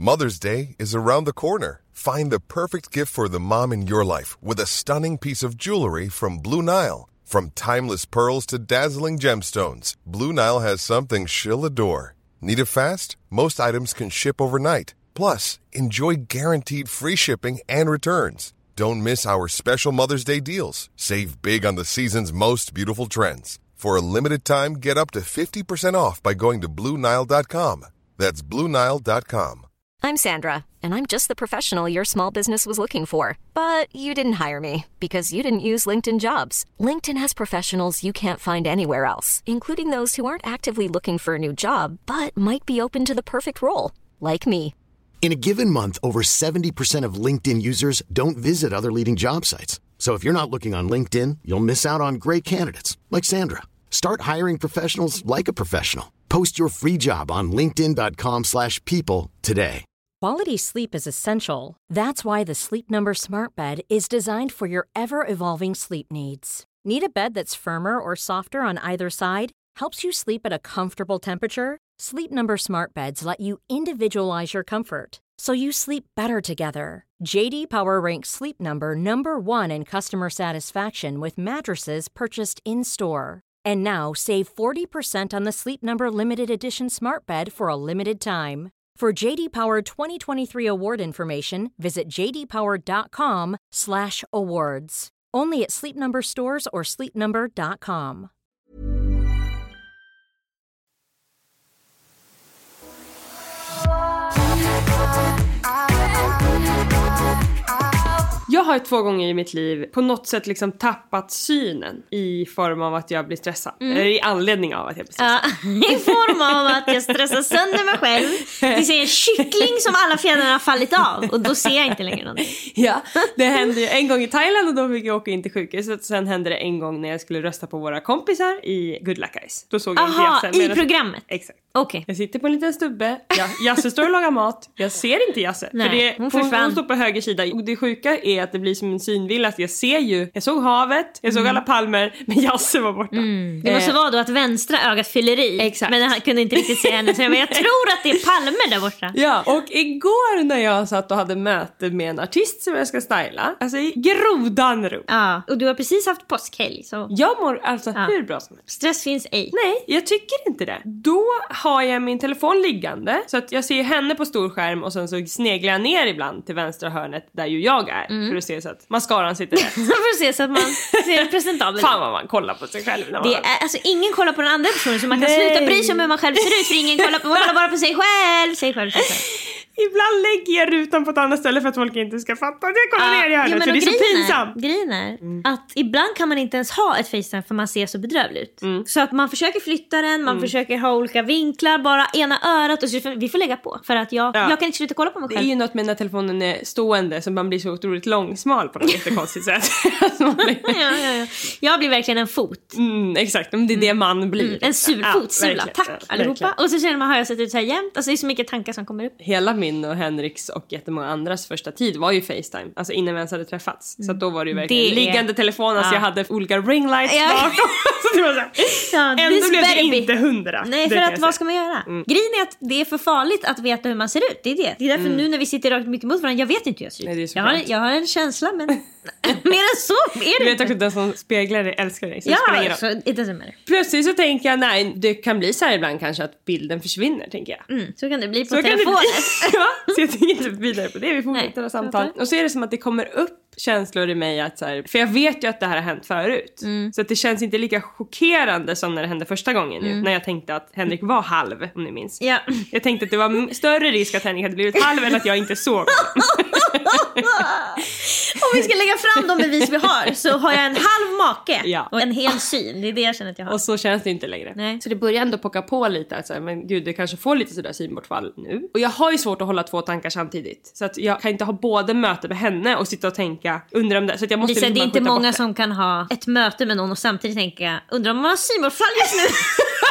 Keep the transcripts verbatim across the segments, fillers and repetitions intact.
Mother's Day is around the corner. Find the perfect gift for the mom in your life with a stunning piece of jewelry from Blue Nile. From timeless pearls to dazzling gemstones, Blue Nile has something she'll adore. Need it fast? Most items can ship overnight. Plus, enjoy guaranteed free shipping and returns. Don't miss our special Mother's Day deals. Save big on the season's most beautiful trends. For a limited time, get up to fifty percent off by going to Blue Nile dot com. That's Blue Nile dot com. I'm Sandra, and I'm just the professional your small business was looking for. But you didn't hire me because you didn't use LinkedIn Jobs. LinkedIn has professionals you can't find anywhere else, including those who aren't actively looking for a new job, but might be open to the perfect role, like me. In a given month, over seventy percent of LinkedIn users don't visit other leading job sites. So if you're not looking on LinkedIn, you'll miss out on great candidates like Sandra. Start hiring professionals like a professional. Post your free job on linkedin dot com slash people today. Quality sleep is essential. That's why the Sleep Number Smart Bed is designed for your ever-evolving sleep needs. Need a bed that's firmer or softer on either side? Helps you sleep at a comfortable temperature? Sleep Number Smart Beds let you individualize your comfort, so you sleep better together. J D Power ranks Sleep Number number one in customer satisfaction with mattresses purchased in-store. And now, save forty percent on the Sleep Number Limited Edition Smart Bed for a limited time. For J D Power twenty twenty-three award information, visit j d power dot com slash awards. Only at Sleep Number stores or sleep number dot com. Jag har två gånger i mitt liv på något sätt liksom tappat synen i form av att jag blir stressad. Mm. Eller i anledning av att jag blir stressad. Ja, i form av att jag stressar sönder mig själv. Det ser en kyckling som alla fjädrarna har fallit av. Och då ser jag inte längre någonting. Ja, det hände ju en gång i Thailand och då fick jag åka in till sjukhuset. Sen hände det en gång när jag skulle rösta på våra kompisar i Good Luck Guys. Då såg jag Aha, inte Jasse. i programmet? Exakt. Okay. Jag sitter på en liten stubbe. Ja, Jasse står och lagar mat. Jag ser inte Jasse. Nej, för det, hon, hon, hon står på höger sida. Och det sjuka är att det blir som en synvilla. Att jag ser ju, jag såg havet, jag såg mm. alla palmer, men Jasse var borta. Mm. Det måste eh. vara då att vänstra ögat fyller i. Exakt. Men han kunde inte riktigt se henne. Så jag, men jag tror att det är palmer där borta. Ja, och igår när jag satt och hade möte med en artist som jag ska styla. Alltså i grodan ro. Ja, och du har precis haft påskhelg. Så. Jag mår alltså ja. hur bra som helst. Stress finns ej. Nej, jag tycker inte det. Då har jag min telefon liggande så att jag ser henne på stor skärm och sen så sneglar jag ner ibland till vänstra hörnet där ju jag är mm. för att se så att mascaran sitter rätt. För att se så att man ser presentabel. Fan vad man kollar på sig själv när man det är, alltså ingen kollar på den andra personen så man kan Nej. sluta bry sig om hur man själv ser ut för ingen kollar på, man kollar bara på sig själv. Sig själv, sig själv. Ibland lägger jag rutan på ett annat ställe för att folk inte ska fatta att jag kollar ja, ner i hörnet, ja, för det är så pinsamt. Grejen är mm. att ibland kan man inte ens ha ett FaceTime för man ser så bedrövlig ut. Mm. Så att man försöker flytta den, man mm. försöker ha olika vinklar, bara ena örat och så vi får lägga på. För att jag, ja. jag kan inte sluta kolla på mig själv. Det är ju något med när telefonen är stående så man blir så otroligt långsmal på något jättekonstigt sätt. ja, ja, ja. Jag blir verkligen en fot. Mm, exakt, men det är det man blir. Mm. En surfotsula, ja, tack ja, allihopa. Verkligen. Och så känner man, har jag sett ut så här jämt? Alltså det är så mycket tankar som kommer upp. Hela min och Henriks och jättemånga andras första tid var ju FaceTime. Alltså innan vi ens hade träffats. Så att då var det ju verkligen det liggande är... telefon. Alltså ja. jag hade olika ringlights ja. bakom. Så det var så här. Ja, ändå blev det inte hundra. Nej, för att vad ska man göra? Mm. Grejen är att det är för farligt att veta hur man ser ut. Det är det. Det är därför mm. nu när vi sitter rakt mycket mot varandra, jag vet inte hur jag ser ut. Nej, jag, har, jag har en känsla, men mer än så är det du vet också att den som speglar dig älskar dig. Så ja, så it doesn't matter. Plötsligt så tänker jag, nej, det kan bli så här ibland kanske att bilden försvinner, tänker jag. Mm, så kan det bli på så telefonen. Ja, så jag tänker inte vidare på det. Vi fortsätter samtal. Och så är det som att det kommer upp känslor i mig att så här, för jag vet ju att det här har hänt förut. Mm. Så att det känns inte lika chockerande som när det hände första gången mm. när jag tänkte att Henrik var halv, om ni minns. Ja. Jag tänkte att det var större risk att Henrik hade blivit halv än att jag inte såg. Om vi ska lägga fram de bevis vi har så har jag en halv make ja. och en hel syn. Det är det jag känner att jag har. Och så känns det inte längre. Nej. Så det börjar ändå pocka på lite att så här, men gud, det kanske får lite sådär synbortfall nu. Och jag har ju svårt att hålla två tankar samtidigt. Så att jag kan inte ha både möte med henne och sitta och tänka undra om det. Så att jag måste Lisa, liksom det är inte många det. som kan ha ett möte med någon och samtidigt tänka undra om man har synbortfall just nu.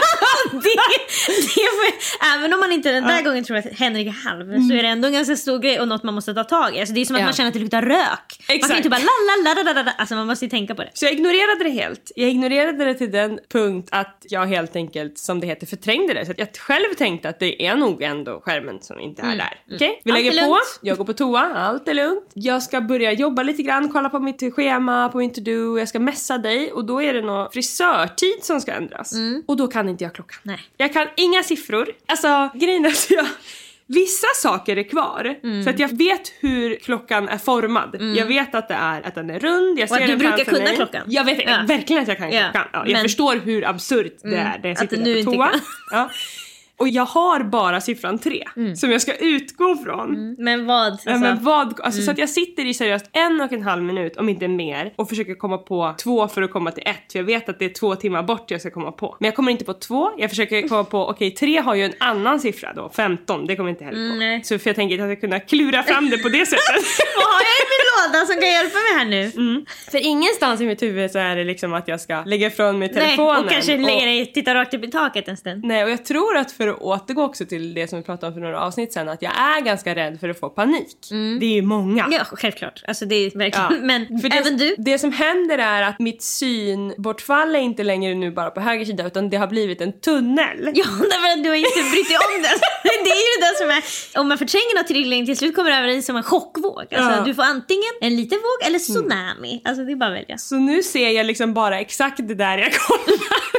det, det får, även om man inte den där ja. gången tror att Henrik är halv mm. så är det ändå en ganska stor grej och något man måste ta tag i. Alltså det är som att ja. man känner att det luktar rök. Exakt. Man kan inte bara la la la la la. Alltså man måste ju tänka på det. Så jag ignorerade det helt. Jag ignorerade det till den punkt att jag helt enkelt, som det heter, förträngde det. Så att jag själv tänkte att det är nog ändå skärmen som inte är mm. där. Okej, okay? Vi allt lägger på. Jag går på toa. Allt är lugnt. Jag ska börja jobba lite grann, kolla på mitt schema, på min to-do. Jag ska messa dig och då är det någon frisörtid som ska ändras. Mm. Och då kan inte jag klockan. Nej. Jag kan inga siffror. Alltså, grejen är att jag... Vissa saker är kvar. Mm. Så att jag vet hur klockan är formad. Mm. Jag vet att det är att den är rund. Jag ser och att du den brukar kunna mig. klockan. Jag vet ja. verkligen att jag kan klockan. Ja, jag Men... förstår hur absurt det är. Mm. Jag sitter att där på toa. Ja. Och jag har bara siffran tre mm. som jag ska utgå från. Mm. Men vad? Alltså, ja, men vad alltså, mm. så att jag sitter i seriöst en och en halv minut, om inte mer, och försöker komma på två för att komma till ett. För jag vet att det är två timmar bort jag ska komma på. Men jag kommer inte på två. Jag försöker komma på, okej, okay, tre har ju en annan siffra då. femton, det kommer inte heller på. Mm, så för jag tänker att jag ska kunna klura fram det på det sättet. Vad har jag i min låda som kan hjälpa mig här nu? Mm. För ingenstans i mitt huvud så är det liksom att jag ska lägga ifrån mig telefonen. Nej, och kanske och... lägga dig, titta rakt upp i taket en stund. Nej, och jag tror att för att återgå också till det som vi pratade om för några avsnitt sedan, att jag är ganska rädd för att få panik. Mm. Det är ju många. Ja, självklart. Alltså det är verkligen, ja. Men för även det, du. Det som händer är att mitt synbortfall är inte längre nu bara på höger sida, utan det har blivit en tunnel. Ja, därför att du har inte brytt dig om det. Det är ju det som är, om man förtränger något tillräckligt till slut kommer det över i som en chockvåg. Alltså ja. Du får antingen en liten våg eller tsunami. Mm. Alltså det är bara att välja. Så nu ser jag liksom bara exakt det där jag kollar.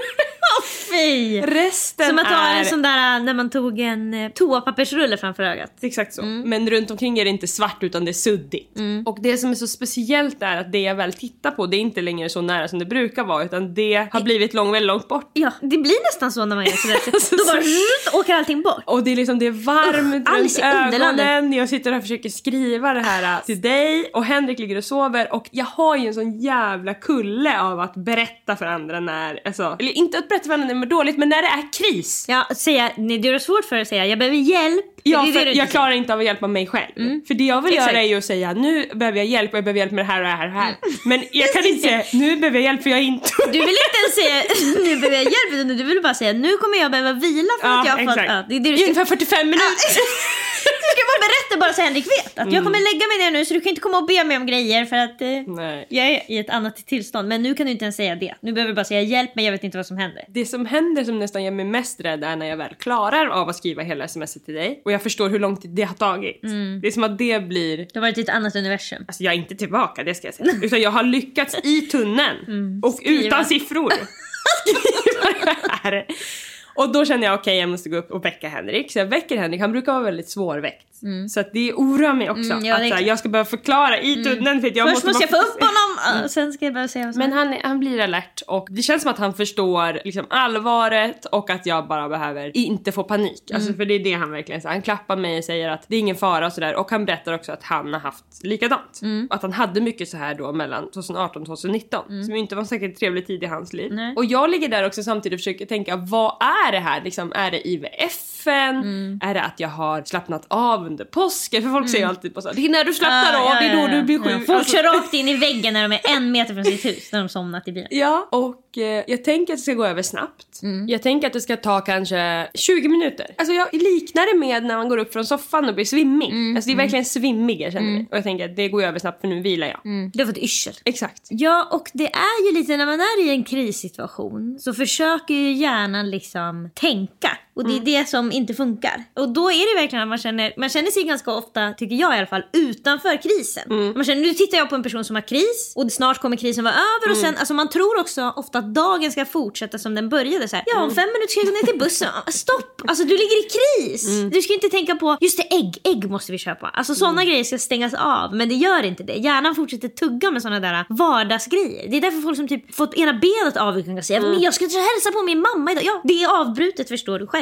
Fy. Resten som att ta är... en sån där när man tog en toapappersrulle framför ögat. Exakt så. Mm. Men runt omkring är det inte svart utan det är suddigt. Mm. Och det som är så speciellt är att det jag väl tittar på, det är inte längre så nära som det brukar vara, utan det har blivit långt, väldigt långt bort. Ja, det blir nästan så när man gör sådär. Så då bara rrrt, åker allting bort. Och det är liksom, det är varmt uh, runt ögonen. Jag sitter och försöker skriva det här till dig och Henrik ligger och sover och jag har ju en sån jävla kulle av att berätta för andra när, alltså, eller inte att berätta för andra när dåligt, men när det är kris. Ja, att säga, det är svårt för att säga jag behöver hjälp. Ja, för jag klarar inte av att hjälpa mig själv. Mm. För det jag vill Exakt. göra är ju att säga nu behöver jag hjälp och jag behöver hjälp med det här och det här och det här. Men jag kan inte säga nu behöver jag hjälp för jag är inte. Du vill inte ens säga nu behöver jag hjälp, utan du vill bara säga nu kommer jag behöva vila för ja, att jag har fått ja, det är det du ska... ungefär fyrtiofem minuter. Du ska bara berätta bara så Henrik vet att mm. jag kommer lägga mig ner nu så du kan inte komma och be mig om grejer för att eh, Nej. jag är i ett annat tillstånd. Men nu kan du inte ens säga det. Nu behöver du bara säga hjälp men jag vet inte vad som händer. Det som händer som nästan gör mig mest rädd är när jag väl klarar av att skriva hela smset till dig och jag förstår hur lång tid det har tagit. Mm. Det är som att det blir... Det har varit ett annat universum. Alltså jag är inte tillbaka, det ska jag säga. Utan jag har lyckats i tunneln mm. och skriva. Utan siffror. Skriva det här. Och då känner jag okej, okay, jag måste gå upp och väcka Henrik. Så jag väcker Henrik, han brukar vara väldigt svårväckt. Mm. Så att det oroar mig också. Mm, ja, att här, jag ska behöva förklara i tunneln mm. för att jag Först måste, måste jag få upp honom mm. och sen ska jag bara säga. Men han, han blir alert och det känns som att han förstår liksom allvaret och att jag bara behöver inte få panik. Mm. Alltså för det är det han verkligen säger. Han klappar mig och säger att det är ingen fara och sådär. Och han berättar också att han har haft likadant. Mm. Att han hade mycket så här då mellan tjugoarton och tjugonitton. Mm. Som inte var säkert trevlig tid i hans liv. Nej. Och jag ligger där också samtidigt och försöker tänka, vad är det här? Liksom, är det I V F? Mm. Är det att jag har slappnat av under påsken? För folk mm. säger alltid på så. Det är när du slappnar ah, av, ja, det är då ja, du blir sjuk. Ja. Folk alltså. kör rakt in i väggen när de är en meter från sitt hus. När de somnat i bilen. Ja, och eh, jag tänker att det ska gå över snabbt. Mm. Jag tänker att det ska ta kanske tjugo minuter. Alltså jag liknar det med när man går upp från soffan och blir svimmig. Mm. Alltså det är verkligen svimmig, jag känner mm. Och jag tänker att det går över snabbt för nu vilar jag. Mm. Du har fått yrsel. Exakt. Ja, och det är ju lite när man är i en krissituation så försöker ju hjärnan liksom tänka. Och det är mm. det som inte funkar. Och då är det verkligen att man känner, man känner sig ganska ofta, tycker jag i alla fall, utanför krisen. Mm. Man känner, nu tittar jag på en person som har kris och snart kommer krisen vara över. Mm. Och sen, alltså man tror också ofta att dagen ska fortsätta som den började. Så här, ja, om mm. fem minuter ska jag gå ner till bussen. Stopp! Alltså du ligger i kris. Mm. Du ska inte tänka på, just det, ägg. Ägg måste vi köpa. Alltså sådana mm. grejer ska stängas av. Men det gör inte det. Hjärnan fortsätter tugga med sådana där vardagsgrejer. Det är därför folk som typ fått ena benet av kan säga, mm. men jag ska hälsa på min mamma idag. Ja, det är avbrutet, förstår du själv.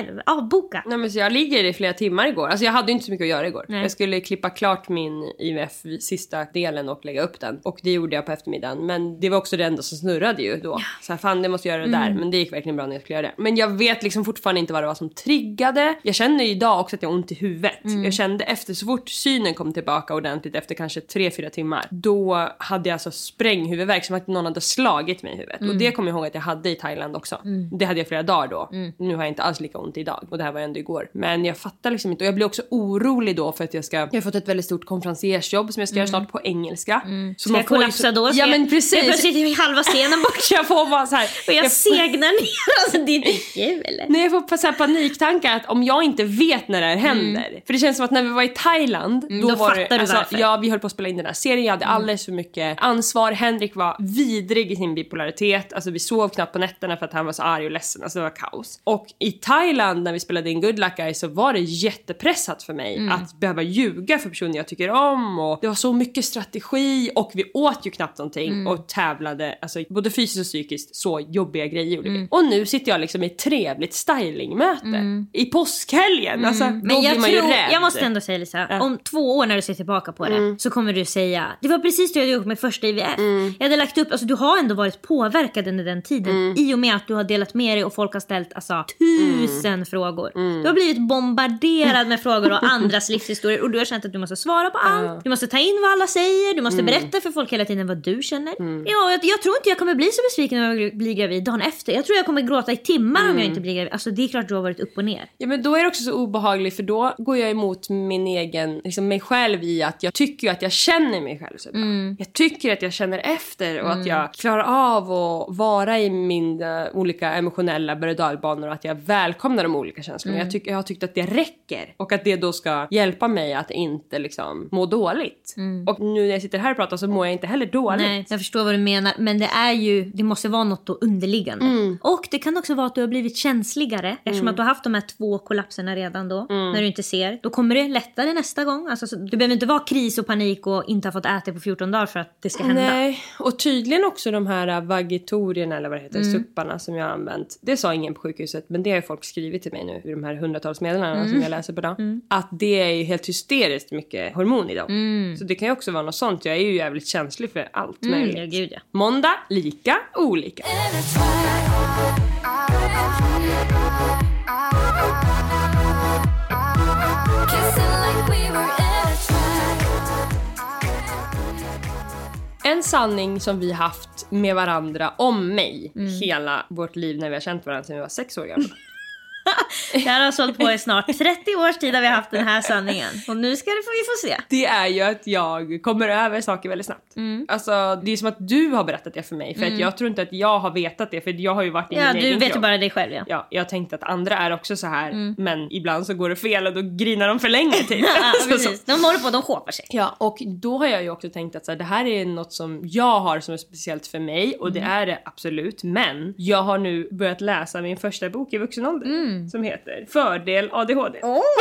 själv. Avboka. Nej, men så jag ligger i flera timmar igår. Alltså jag hade ju inte så mycket att göra igår. Nej. Jag skulle klippa klart min I V F sista delen och lägga upp den. Och det gjorde jag på eftermiddagen. Men det var också det enda som snurrade ju då. Ja. Så här, fan det måste jag göra det mm. där. Men det gick verkligen bra när jag skulle göra det. Men jag vet liksom fortfarande inte vad det var som triggade. Jag känner ju idag också att jag har ont i huvudet. Mm. Jag kände efter, så fort synen kom tillbaka ordentligt efter kanske tre fyra timmar. Då hade jag alltså spränghuvudvärk som att någon hade slagit mig i huvudet. Mm. Och det kommer jag ihåg att jag hade i Thailand också. Mm. Det hade jag flera dagar då. Mm. Nu har jag inte alls lika ont idag. Och det här var ändå igår. Men jag fattar liksom inte. Och jag blir också orolig då för att jag ska... Jag har fått ett väldigt stort konferensiersjobb som jag ska mm. göra snart på engelska. Mm. Så ska man jag kollapsa så... då? Ja men precis. Jag plötsligt i halva scenen bort. Jag får bara så här... Och jag, jag segnar ner. Alltså det är inte kul eller? Nej, jag får så här paniktankar att om jag inte vet när det här händer. Mm. För det känns som att när vi var i Thailand. Mm, då, då var fattar det, du alltså, varför. Ja, vi höll på att spela in den här serien. Jag hade mm. alldeles för mycket ansvar. Henrik var vidrig i sin bipolaritet. Alltså vi sov knappt på nätterna för att han var så arg och ledsen. Alltså det var kaos. Och i Thailand när vi spelade in Good Luck Guys så var det jättepressat för mig mm. att behöva ljuga för personer jag tycker om. Och det var så mycket strategi och vi åt ju knappt någonting mm. och tävlade, alltså både fysiskt och psykiskt, så jobbiga grejer gjorde mm. vi. Och nu sitter jag liksom i ett trevligt stylingmöte mm. i påskhelgen. Mm. Alltså, men då jag blir man tror, ju rädd. Jag måste ändå säga Lisa, ja. Om två år när du ser tillbaka på det mm. så kommer du säga, det var precis det jag hade gjort med första I V F. Mm. Jag hade lagt upp, alltså du har ändå varit påverkad under den tiden mm. i och med att du har delat med dig och folk har ställt alltså tusen mm. frågor. Mm. Du har blivit bombarderad med frågor och andras livshistorier och du har känt att du måste svara på allt. Mm. Du måste ta in vad alla säger, du måste mm. berätta för folk hela tiden vad du känner. Mm. Ja, jag, jag tror inte jag kommer bli så besviken när jag blir gravid dagen efter. Jag tror jag kommer gråta i timmar mm. om jag inte blir gravid. Alltså det är klart du har varit upp och ner. Ja, men då är det också så obehagligt för då går jag emot min egen, liksom mig själv i att jag tycker ju att jag känner mig själv så bra. Mm. Jag tycker att jag känner efter och mm. att jag klarar av att vara i mina olika emotionella berg- och dalbanor och att jag välkomnar de olika känslorna. Mm. Jag, tyck, jag har tyckt att det räcker och att det då ska hjälpa mig att inte liksom må dåligt. Mm. Och nu när jag sitter här och pratar så mår jag inte heller dåligt. Nej, jag förstår vad du menar, men det är ju, det måste vara något då underliggande. Mm. Och det kan också vara att du har blivit känsligare mm. eftersom att du har haft de här två kollapserna redan då, mm. när du inte ser. Då kommer det lättare nästa gång. Alltså, så, du behöver inte vara kris och panik och inte ha fått äta på fjorton dagar för att det ska hända. Nej, och tydligen också de här vagitorierna eller vad det heter, mm. supparna som jag har använt. Det sa ingen på sjukhuset, men det har folk skrivit till mig nu i de här hundratals meddelandena mm. som jag läser på dag. Mm. Att det är ju helt hysteriskt mycket hormon i dem. Mm. Så det kan ju också vara något sånt. Jag är ju jävligt känslig för allt mm, möjligt. Ja, gud, ja. Måndag, lika, olika. En sanning som vi haft med varandra om mig mm. hela vårt liv när vi har känt varandra sedan vi var sex år gamla. Det här har sålt på i snart trettio års tid har vi haft den här sanningen. Och nu ska det få, vi få se. Det är ju att jag kommer över saker väldigt snabbt. Mm. Alltså det är som att du har berättat det för mig. För mm. att jag tror inte att jag har vetat det. För jag har ju varit i ja, min du egen vet ju kropp. bara dig själv, ja. Ja, jag tänkte att andra är också så här. Mm. Men ibland så går det fel och då grinar de för länge till. Ja, precis. De håller på, de skåpar sig. Ja, och då har jag ju också tänkt att så här, det här är något som jag har som är speciellt för mig. Och det mm. är det absolut. Men jag har nu börjat läsa min första bok i vuxen ålder. Mm. Som heter Fördel A D H D. Oh.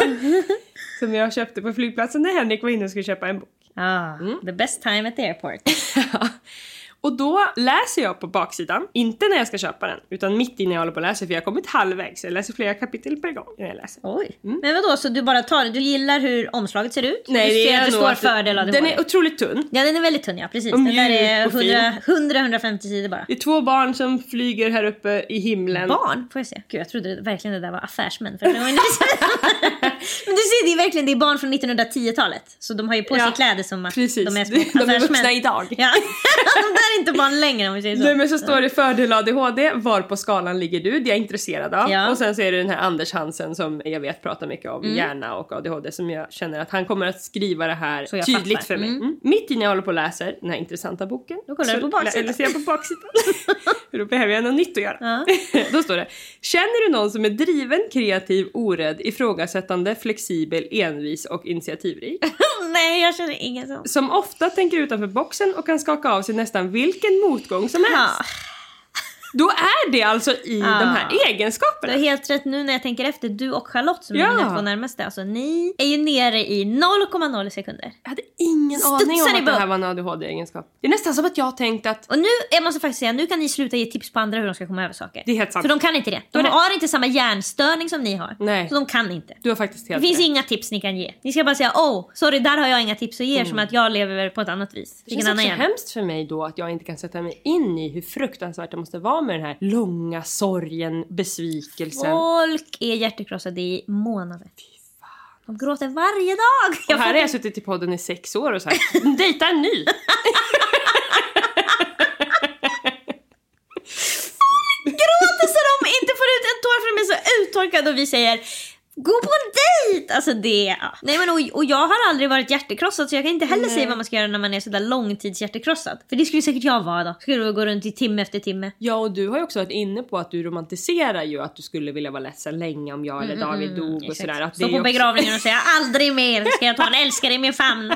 Som jag köpte på flygplatsen när Henrik var inne och skulle köpa en bok. Ah, mm. The best time at the airport. Och då läser jag på baksidan, inte när jag ska köpa den, utan mitt innan jag håller på att läsa, för jag har kommit halvvägs. Jag läser flera kapitel per gång när jag läser. Oj. Mm. Men vadå, så du bara tar det? Du gillar hur omslaget ser ut? Nej, du det ser är att det står att fördel av det. Den är otroligt tunn. Ja, den är väldigt tunn, ja, precis. Och den där är hundra till hundrafemtio sidor bara. Det är två barn som flyger här uppe i himlen. Barn? Får jag se? Gud, jag trodde verkligen det där var affärsmän. För det var inte... Men du ser, det är verkligen, det är barn från nittonhundratio-talet. Så de har ju på sig ja, kläder som att precis. De är små affärsmän. De är vuxna idag. Ja. De där är inte barn längre om vi säger så. Nej, men så står det fördel A D H D, var på skalan ligger du? Det är jag intresserad av. Ja. Och sen så är det den här Anders Hansen som jag vet pratar mycket om mm. hjärna och A D H D, som jag känner att han kommer att skriva det här tydligt fattar. För mig. Mm. Mm. Mitt innan jag håller på och läser den här intressanta boken. Då kollar du på baksidan. Eller ser jag på baksidan. Då behöver jag något nytt att göra. Ja. Då står det: känner du någon som är driven, kreativ, orädd, ifrågasättande, flexibel, envis och initiativrik? Nej, jag känner ingen sån. Som ofta tänker utanför boxen och kan skaka av sig nästan vilken motgång som helst. Ja. Då är det alltså i Ja. de här egenskaperna. Du har helt rätt nu när jag tänker efter. Du och Charlotte som Ja. är mina två närmaste. Alltså ni är ju nere i noll komma noll sekunder. Jag hade ingen Studsar aning om i att det början. här var en A D H D-egenskap. Det är nästan som att jag tänkt att Och nu, jag måste faktiskt säga, nu kan ni sluta ge tips på andra hur de ska komma över saker. det är helt sant. För de kan inte det. De Då är det- har inte samma hjärnstörning som ni har. Nej. Så de kan inte. Du har faktiskt Det helt finns rätt. inga tips ni kan ge. Ni ska bara säga, åh, sorry, där har jag inga tips att ge som att jag lever på ett annat vis. Det känns också hemskt för mig då att jag inte kan sätta mig in i hur fruktansvärt det måste vara med den här långa sorgen, besvikelsen. Folk är hjärtekrossade i månader. De gråter varje dag. Och här har jag suttit i podden i sex år och sagt, dejta en ny. Gråter så de inte får ut en tår för de är så uttorkade och vi säger gå på en dejt! Alltså det, ja. Nej men och, och jag har aldrig varit hjärtekrossad så jag kan inte heller Nej. säga vad man ska göra när man är sådär långtids hjärtekrossad. För det skulle säkert jag vara då. Skulle du gå runt i timme efter timme. Ja, och du har ju också varit inne på att du romantiserar ju att du skulle vilja vara ledsen länge om jag eller David dog och Exakt. sådär. Att Stå det är på också... begravningen och säga aldrig mer ska jag ta en älskare i min famn.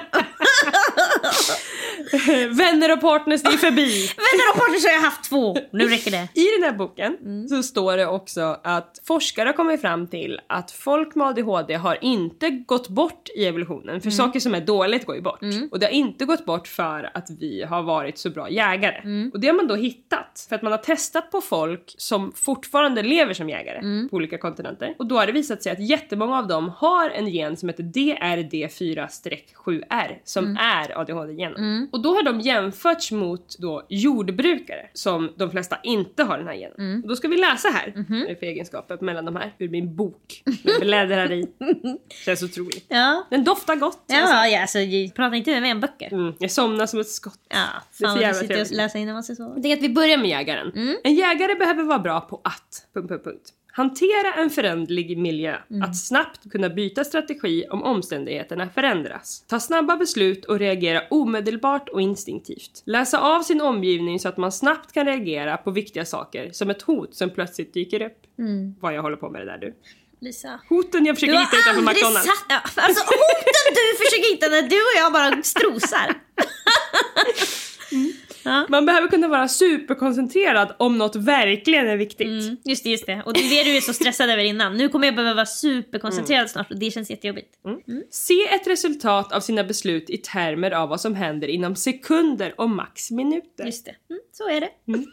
Vänner och partners, det är förbi. Vänner och partners har jag haft två. Nu räcker det. I den här boken så står det också att forskare har kommit fram till att folk med A D H D har inte gått bort i evolutionen. För saker som är dåligt går ju bort. Och det har inte gått bort för att vi har varit så bra jägare. Och det har man då hittat. För att man har testat på folk som fortfarande lever som jägare på olika kontinenter. Och då har det visat sig att jättemånga av dem har en gen som heter D R D fyra sju R. Som är A D H D-genen. Och då har de jämförts mot då jordbrukare som de flesta inte har den här genen. Och då ska vi läsa här vad det är för egenskaper mellan de här ur min bok. Jag bläddrar i. Känns otroligt. Ja. Den doftar gott. Ja, ja, alltså jag pratar inte med mig om böcker. Mm, jag somnar som ett skott. Ja, Det är så fan vad jävla du sitter trevligt. och läser innan man ska sova. Jag tänker att vi börjar med jägaren. En jägare behöver vara bra på att... Punkt, punkt, punkt. Hantera en föränderlig miljö. Att snabbt kunna byta strategi om omständigheterna förändras. Ta snabba beslut och reagera omedelbart och instinktivt. Läsa av sin omgivning så att man snabbt kan reagera på viktiga saker. Som ett hot som plötsligt dyker upp. Vad jag håller på med det där du. Lisa. Hoten jag försöker Du hitta har utanför aldrig McDonalds. satt... Ja, alltså hoten du försöker hitta när du och jag bara strosar. Ja. Man behöver kunna vara superkoncentrerad om något verkligen är viktigt. Mm, just det, just det. Och det är det du är så stressad över innan. Nu kommer jag behöva vara superkoncentrerad snart och det känns jättejobbigt. Mm. Se ett resultat av sina beslut i termer av vad som händer inom sekunder och max minuter. Just det, mm, så är det.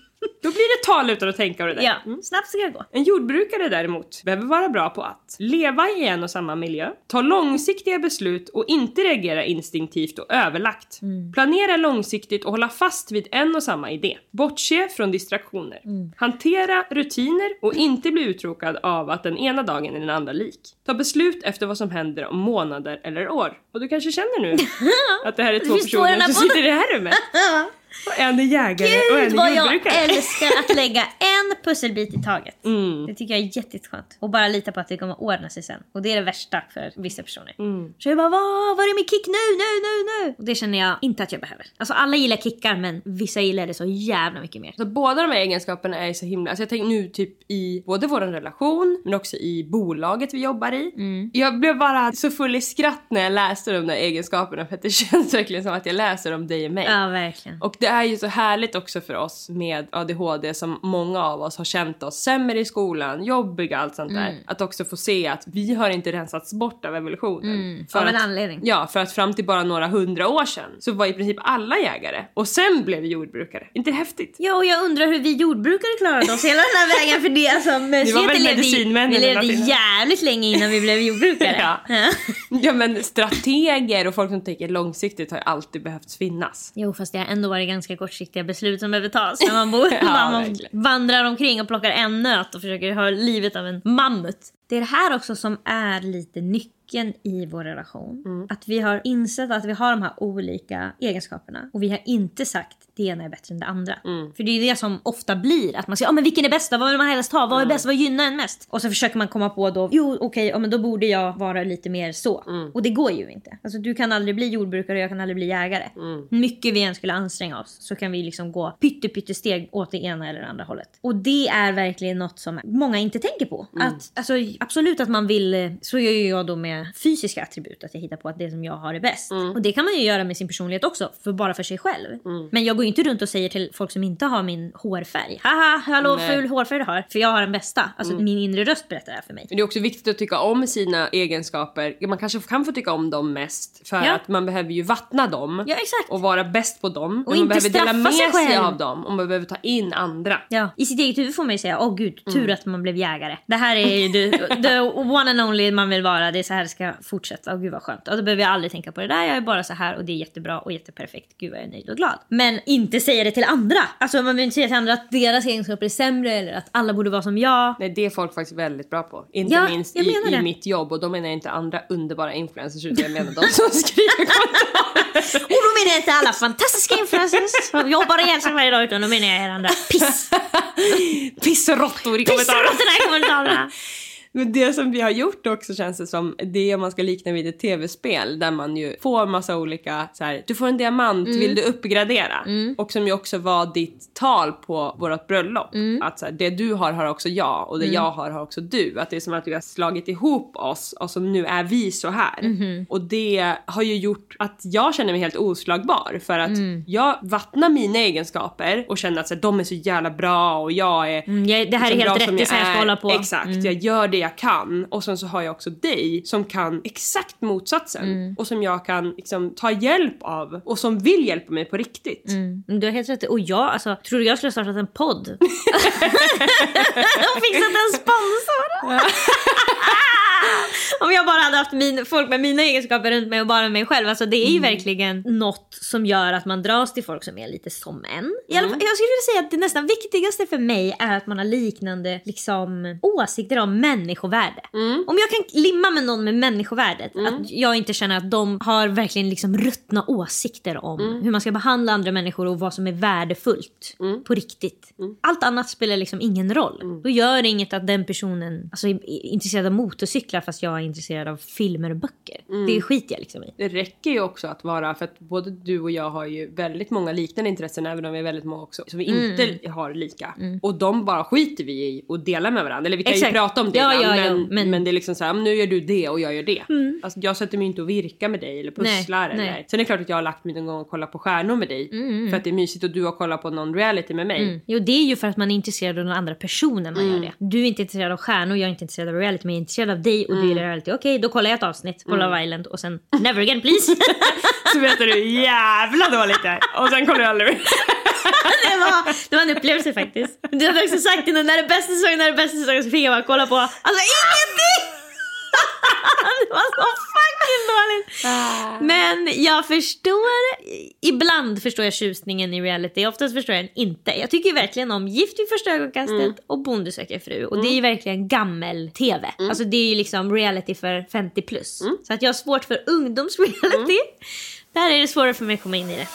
Då blir det tal utan att tänka på det där. Ja, Mm. snabbt ska det gå. En jordbrukare däremot behöver vara bra på att leva i en och samma miljö, ta långsiktiga beslut och inte reagera instinktivt och överlagt. Planera långsiktigt och hålla fast vid en och samma idé. Bortse från distraktioner. Hantera rutiner och inte bli uttråkad av att den ena dagen är den andra lik. Ta beslut efter vad som händer om månader eller år. Och du kanske känner nu att det här är två finns två i den personer här som sitter i det här rummet. Och en är jägare och en Gud är vad jag jordbrukare. älskar att lägga en pusselbit i taget. Mm. Det tycker jag är jätteskönt. Och bara lita på att det kommer att ordna sig sen. Och det är det värsta för vissa personer. Mm. Så jag bara, vad var är min kick nu, nu, nu, nu? Och det känner jag inte att jag behöver. Alltså alla gillar kickar men vissa gillar det så jävla mycket mer. Så båda de här egenskaperna är så himla... Alltså jag tänker nu typ i både vår relation men också i bolaget vi jobbar i. Mm. Jag blev bara så full i skratt när jag läste de där egenskaperna för att det känns verkligen som att jag läser om dig och mig. Ja, verkligen. Och det är ju så härligt också för oss med A D H D som många av oss har känt oss sämre i skolan, jobbiga, allt sånt där. Mm. Att också få se att vi har inte rensats bort av evolutionen. Mm, För av en att, anledning. Ja, för att fram till bara några hundra år sedan så var i princip alla jägare. Och sen blev vi jordbrukare. Inte häftigt? Ja, och jag undrar hur vi jordbrukare klarade oss hela den här vägen. För det, alltså, Vi var väl medicinmän Vi hela levde tiden. jävligt länge innan vi blev jordbrukare. Ja. Ja, men strateger och folk som tänker långsiktigt har ju alltid behövt finnas. Jo, fast det har ändå varit ganska kortsiktiga beslut som behöver tas när man, bor, Ja, när man verkligen. vandrar omkring och plockar en nöt och försöker ha livet av en mammut. Det är det här också som är lite nyckeln i vår relation. Mm. Att vi har insett att vi har de här olika egenskaperna och vi har inte sagt det ena är bättre än det andra. Mm. För det är ju det som ofta blir att man säger, ja men vilken är bästa, vad vill man helst ha, vad är bäst, vad gynnar en mest? Och så försöker man komma på då, jo okej, okay, ja, men då borde jag vara lite mer så. Mm. Och det går ju inte. Alltså du kan aldrig bli jordbrukare och jag kan aldrig bli jägare. Mm. Mycket vi än skulle anstränga oss så kan vi liksom gå pytte pytte steg åt det ena eller andra hållet. Och det är verkligen något som många inte tänker på. Mm. Att, alltså, absolut att man vill, så gör ju jag då med med fysiska attribut, att jag hittar på att det som jag har är bäst. Mm. Och det kan man ju göra med sin personlighet också, för bara för sig själv. Mm. Men jag går inte runt och säger till folk som inte har min hårfärg: haha, hallå, Nej. ful hårfärg du har. För jag har den bästa. Alltså mm. min inre röst berättar det här för mig. Men det är också viktigt att tycka om sina egenskaper. Man kanske kan få tycka om dem mest, för ja. att man behöver ju vattna dem. Ja, exakt. Och vara bäst på dem. Och man inte behöver dela med sig, sig av dem. Och man behöver ta in andra. Ja, i sitt eget huvud får man ju säga: åh gud, tur mm. att man blev jägare. Det här är ju the, the one and only man vill vara. Det är så här det ska fortsätta. Åh gud vad skönt. Och då behöver jag aldrig tänka på det där. Jag är bara så här och det är jättebra och jätteperfekt. Gud vad jag är nöjd och glad. Men inte säga det till andra. Alltså man vill inte säga till andra att deras egenskaper är sämre eller att alla borde vara som jag. Nej, det är folk faktiskt väldigt bra på. Inte ja, minst i, i mitt jobb. Och då menar jag inte andra underbara influencers, utan jag menar de som skriver kommentarer. Och då menar jag inte alla fantastiska influencers som jobbar ihjäl sig varje dag, utan då menar jag er andra piss. Pissrottor i kommentarerna. Pissrottorna i kommentarerna. Men det som vi har gjort också känns det som, det är om man ska likna vid ett tv-spel där man ju får massa olika så här, du får en diamant, mm. vill du uppgradera? Mm. Och som ju också var ditt tal på vårt bröllop. Mm. Att så här, det du har har också jag och det mm. jag har har också du. Att det är som att vi har slagit ihop oss och så nu är vi så här. Mm. Och det har ju gjort att jag känner mig helt oslagbar, för att mm. jag vattnar mina egenskaper och känner att så här, de är så jävla bra och jag är mm, jag, det här är helt rätt, det så här jag ska hålla på. Exakt, mm. jag gör det jag kan. Och sen så har jag också dig som kan exakt motsatsen. Mm. Och som jag kan liksom ta hjälp av. Och som vill hjälpa mig på riktigt. Mm. Du har helt rätt. Och jag, alltså, tror du jag skulle ha startat en podd? Och fixat en sponsor. Om jag bara hade haft min, folk med mina egenskaper runt mig och bara mig själv. Alltså det är ju mm. verkligen något som gör att man dras till folk som är lite som en. I alla fall, jag skulle vilja säga att det nästan viktigaste för mig är att man har liknande liksom, åsikter om människovärde. Mm. Om jag kan limma med någon med människovärdet, mm. att jag inte känner att de har verkligen liksom ruttna åsikter om mm. hur man ska behandla andra människor och vad som är värdefullt mm. på riktigt. Mm. Allt annat spelar liksom ingen roll. Mm. Då gör det inget att den personen alltså, är intresserad av motorcyklar fast jag är intresserad av filmer och böcker. Mm. Det skiter jag liksom i. Det räcker ju också att vara, för att både du och jag har ju väldigt många liknande intressen, även om vi är väldigt många också som vi mm. inte har lika. Mm. Och de bara skiter vi i och delar med varandra. Eller vi kan Exakt. ju prata om det ja, ja, men, ja, men... men det är liksom så här, nu gör du det och jag gör det. Mm. Alltså, jag sätter mig inte och virka med dig eller pusslar. Nej, eller. Nej. Sen är det klart att jag har lagt mig någon gång och kollat på stjärnor med dig. Mm. För att det är mysigt och du har kollat på någon reality med mig. Mm. Jo, det är ju för att man är intresserad av den andra personen man mm. gör det. Du är inte intresserad av stjärnor, jag är inte intresserad av reality, men jag är intresserad av dig och mm. du är reality. Okej, då kollar jag ett avsnitt på mm. Love Island och sen never again please. Så vet du jävla dåligt där. Och sen kollar jag aldrig. det, var, det var en upplevelse faktiskt. Du hade också sagt innan, när det bästa säsongen, när det bästa säsongen, så fick jag bara kolla på alltså ingenting. Det var så fucking dåligt. Men jag förstår, ibland förstår jag tjusningen i reality, oftast förstår jag den inte. Jag tycker verkligen om Gift vid första ögonkastet mm. och Bonde söker fru. Och mm. det är ju verkligen gammel tv. Mm. Alltså det är ju liksom reality för femtio plus. Mm. Så att jag har svårt för ungdomsreality. Mm. Där är det svårare för mig att komma in i det.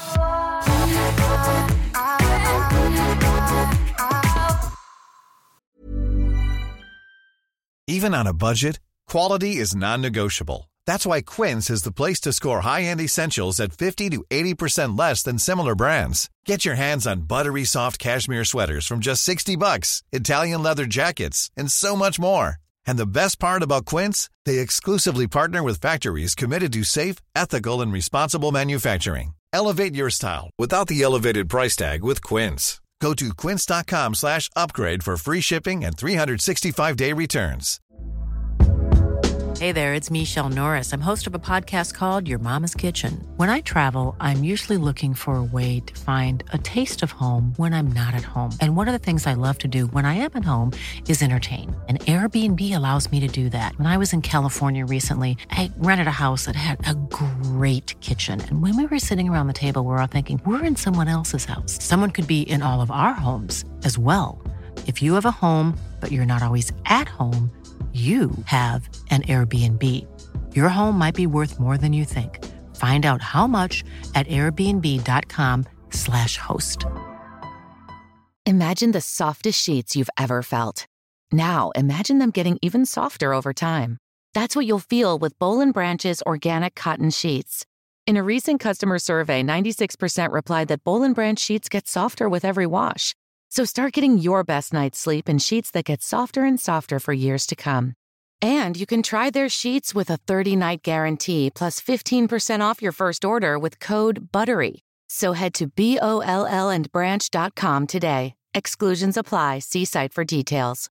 Even on a budget, quality is non-negotiable. That's why Quince is the place to score high-end essentials at fifty to eighty percent less than similar brands. Get your hands on buttery soft cashmere sweaters from just sixty bucks, Italian leather jackets, and so much more. And the best part about Quince, they exclusively partner with factories committed to safe, ethical, and responsible manufacturing. Elevate your style without the elevated price tag with Quince. Go to quince.com slash upgrade for free shipping and three sixty-five day returns. Hey there, it's Michelle Norris. I'm host of a podcast called Your Mama's Kitchen. When I travel, I'm usually looking for a way to find a taste of home when I'm not at home. And one of the things I love to do when I am at home is entertain. And Airbnb allows me to do that. When I was in California recently, I rented a house that had a great kitchen. And when we were sitting around the table, we were all thinking, we're in someone else's house. Someone could be in all of our homes as well. If you have a home, but you're not always at home, you have an Airbnb. Your home might be worth more than you think. Find out how much at airbnb.com slash host. Imagine the softest sheets you've ever felt. Now imagine them getting even softer over time. That's what you'll feel with Boll and Branch's organic cotton sheets. In a recent customer survey, ninety-six percent replied that Boll and Branch sheets get softer with every wash. So start getting your best night's sleep in sheets that get softer and softer for years to come. And you can try their sheets with a thirty-night guarantee plus fifteen percent off your first order with code BUTTERY. So head to B O L L and branch dot com today. Exclusions apply. See site for details.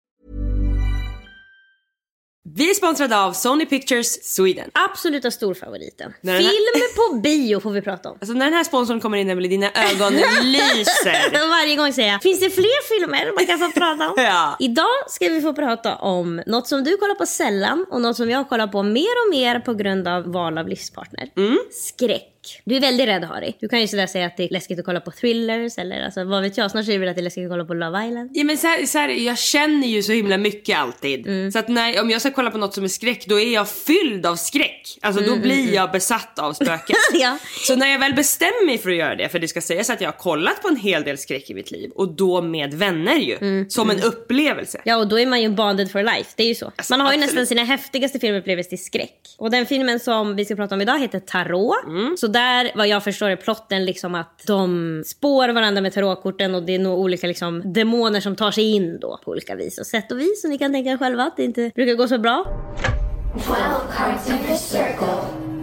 Vi är sponsrade av Sony Pictures Sweden. Absoluta storfavoriten. När Film här... på bio får vi prata om. Alltså när den här sponsorn kommer in, Emelie, dina ögon lyser. Varje gång säger jag, finns det fler filmer man kan få prata om? Ja. Idag ska vi få prata om något som du kollar på sällan och något som jag kollar på mer och mer på grund av val av livspartner. Mm. Skräck. Du är väldigt rädd, Harry. Du kan ju sådär säga att det är läskigt att kolla på thrillers eller alltså, vad vet jag, snart säger vi att det är läskigt att kolla på Love Island. Ja, men så här, så här, jag känner ju så himla mycket alltid. Mm. Så att när, om jag ska kolla på något som är skräck, då är jag fylld av skräck. Alltså då mm, blir mm, jag besatt av spöken. Ja. Så när jag väl bestämmer mig för att göra det, för det ska sägas att jag har kollat på en hel del skräck i mitt liv, och då med vänner ju, mm, som mm. en upplevelse. Ja, och då är man ju bonded for life, det är ju så. Alltså, man har ju absolut nästan sina häftigaste filmupplevelser till skräck. Och den filmen som vi ska prata om idag heter Tarot. Mm. Så där var jag för förstår är plotten liksom att de spår varandra med tarotkorten och det är nog olika liksom demoner som tar sig in då på olika vis och sätt och vis, så ni kan tänka själva att det inte brukar gå så bra. twelve cards in the circle.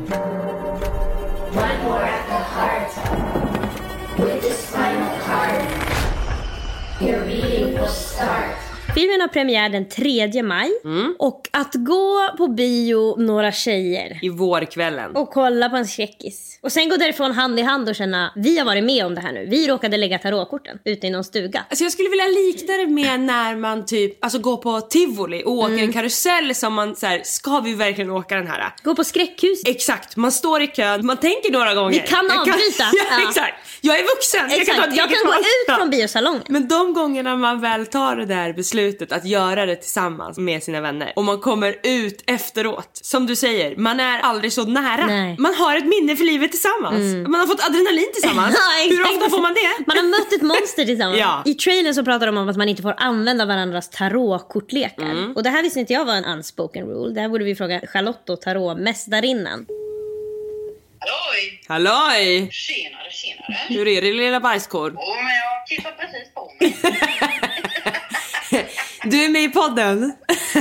One more at the heart. With this final card, your reading will start. Filmen har premiär den tredje maj. Mm. Och att gå på bio några tjejer i vårkvällen och kolla på en skräckis och sen gå därifrån hand i hand och känna, vi har varit med om det här nu. Vi råkade lägga tarotkorten ute i någon stuga. Alltså jag skulle vilja likna det med när man typ alltså går på Tivoli och åker mm. en karusell som man så här, ska vi verkligen åka den här? Gå på skräckhus. Exakt, man står i kön, man tänker några gånger. Vi kan avbryta. Ja, ja, exakt. Jag är vuxen. Exakt. Jag kan, jag kan gå ut från biosalongen. Men de gångerna man väl tar det där beslutet att göra det tillsammans med sina vänner och man kommer ut efteråt, som du säger, man är aldrig så nära. Nej. Man har ett minne för livet tillsammans. Mm. Man har fått adrenalin tillsammans. Ja, hur ofta får man det? Man har mött ett monster tillsammans. Ja. I trailern så pratar de om att man inte får använda varandras tarotkortlekar. Mm. Och det här visste inte jag var en unspoken rule. Det här borde vi fråga Charlotte och tarotmästarinnan. Halloj! Halloj! Tjenare, tjenare. Hur är det, lilla bajskorv? Jo, men jag tittar precis på mig. Du är med i podden.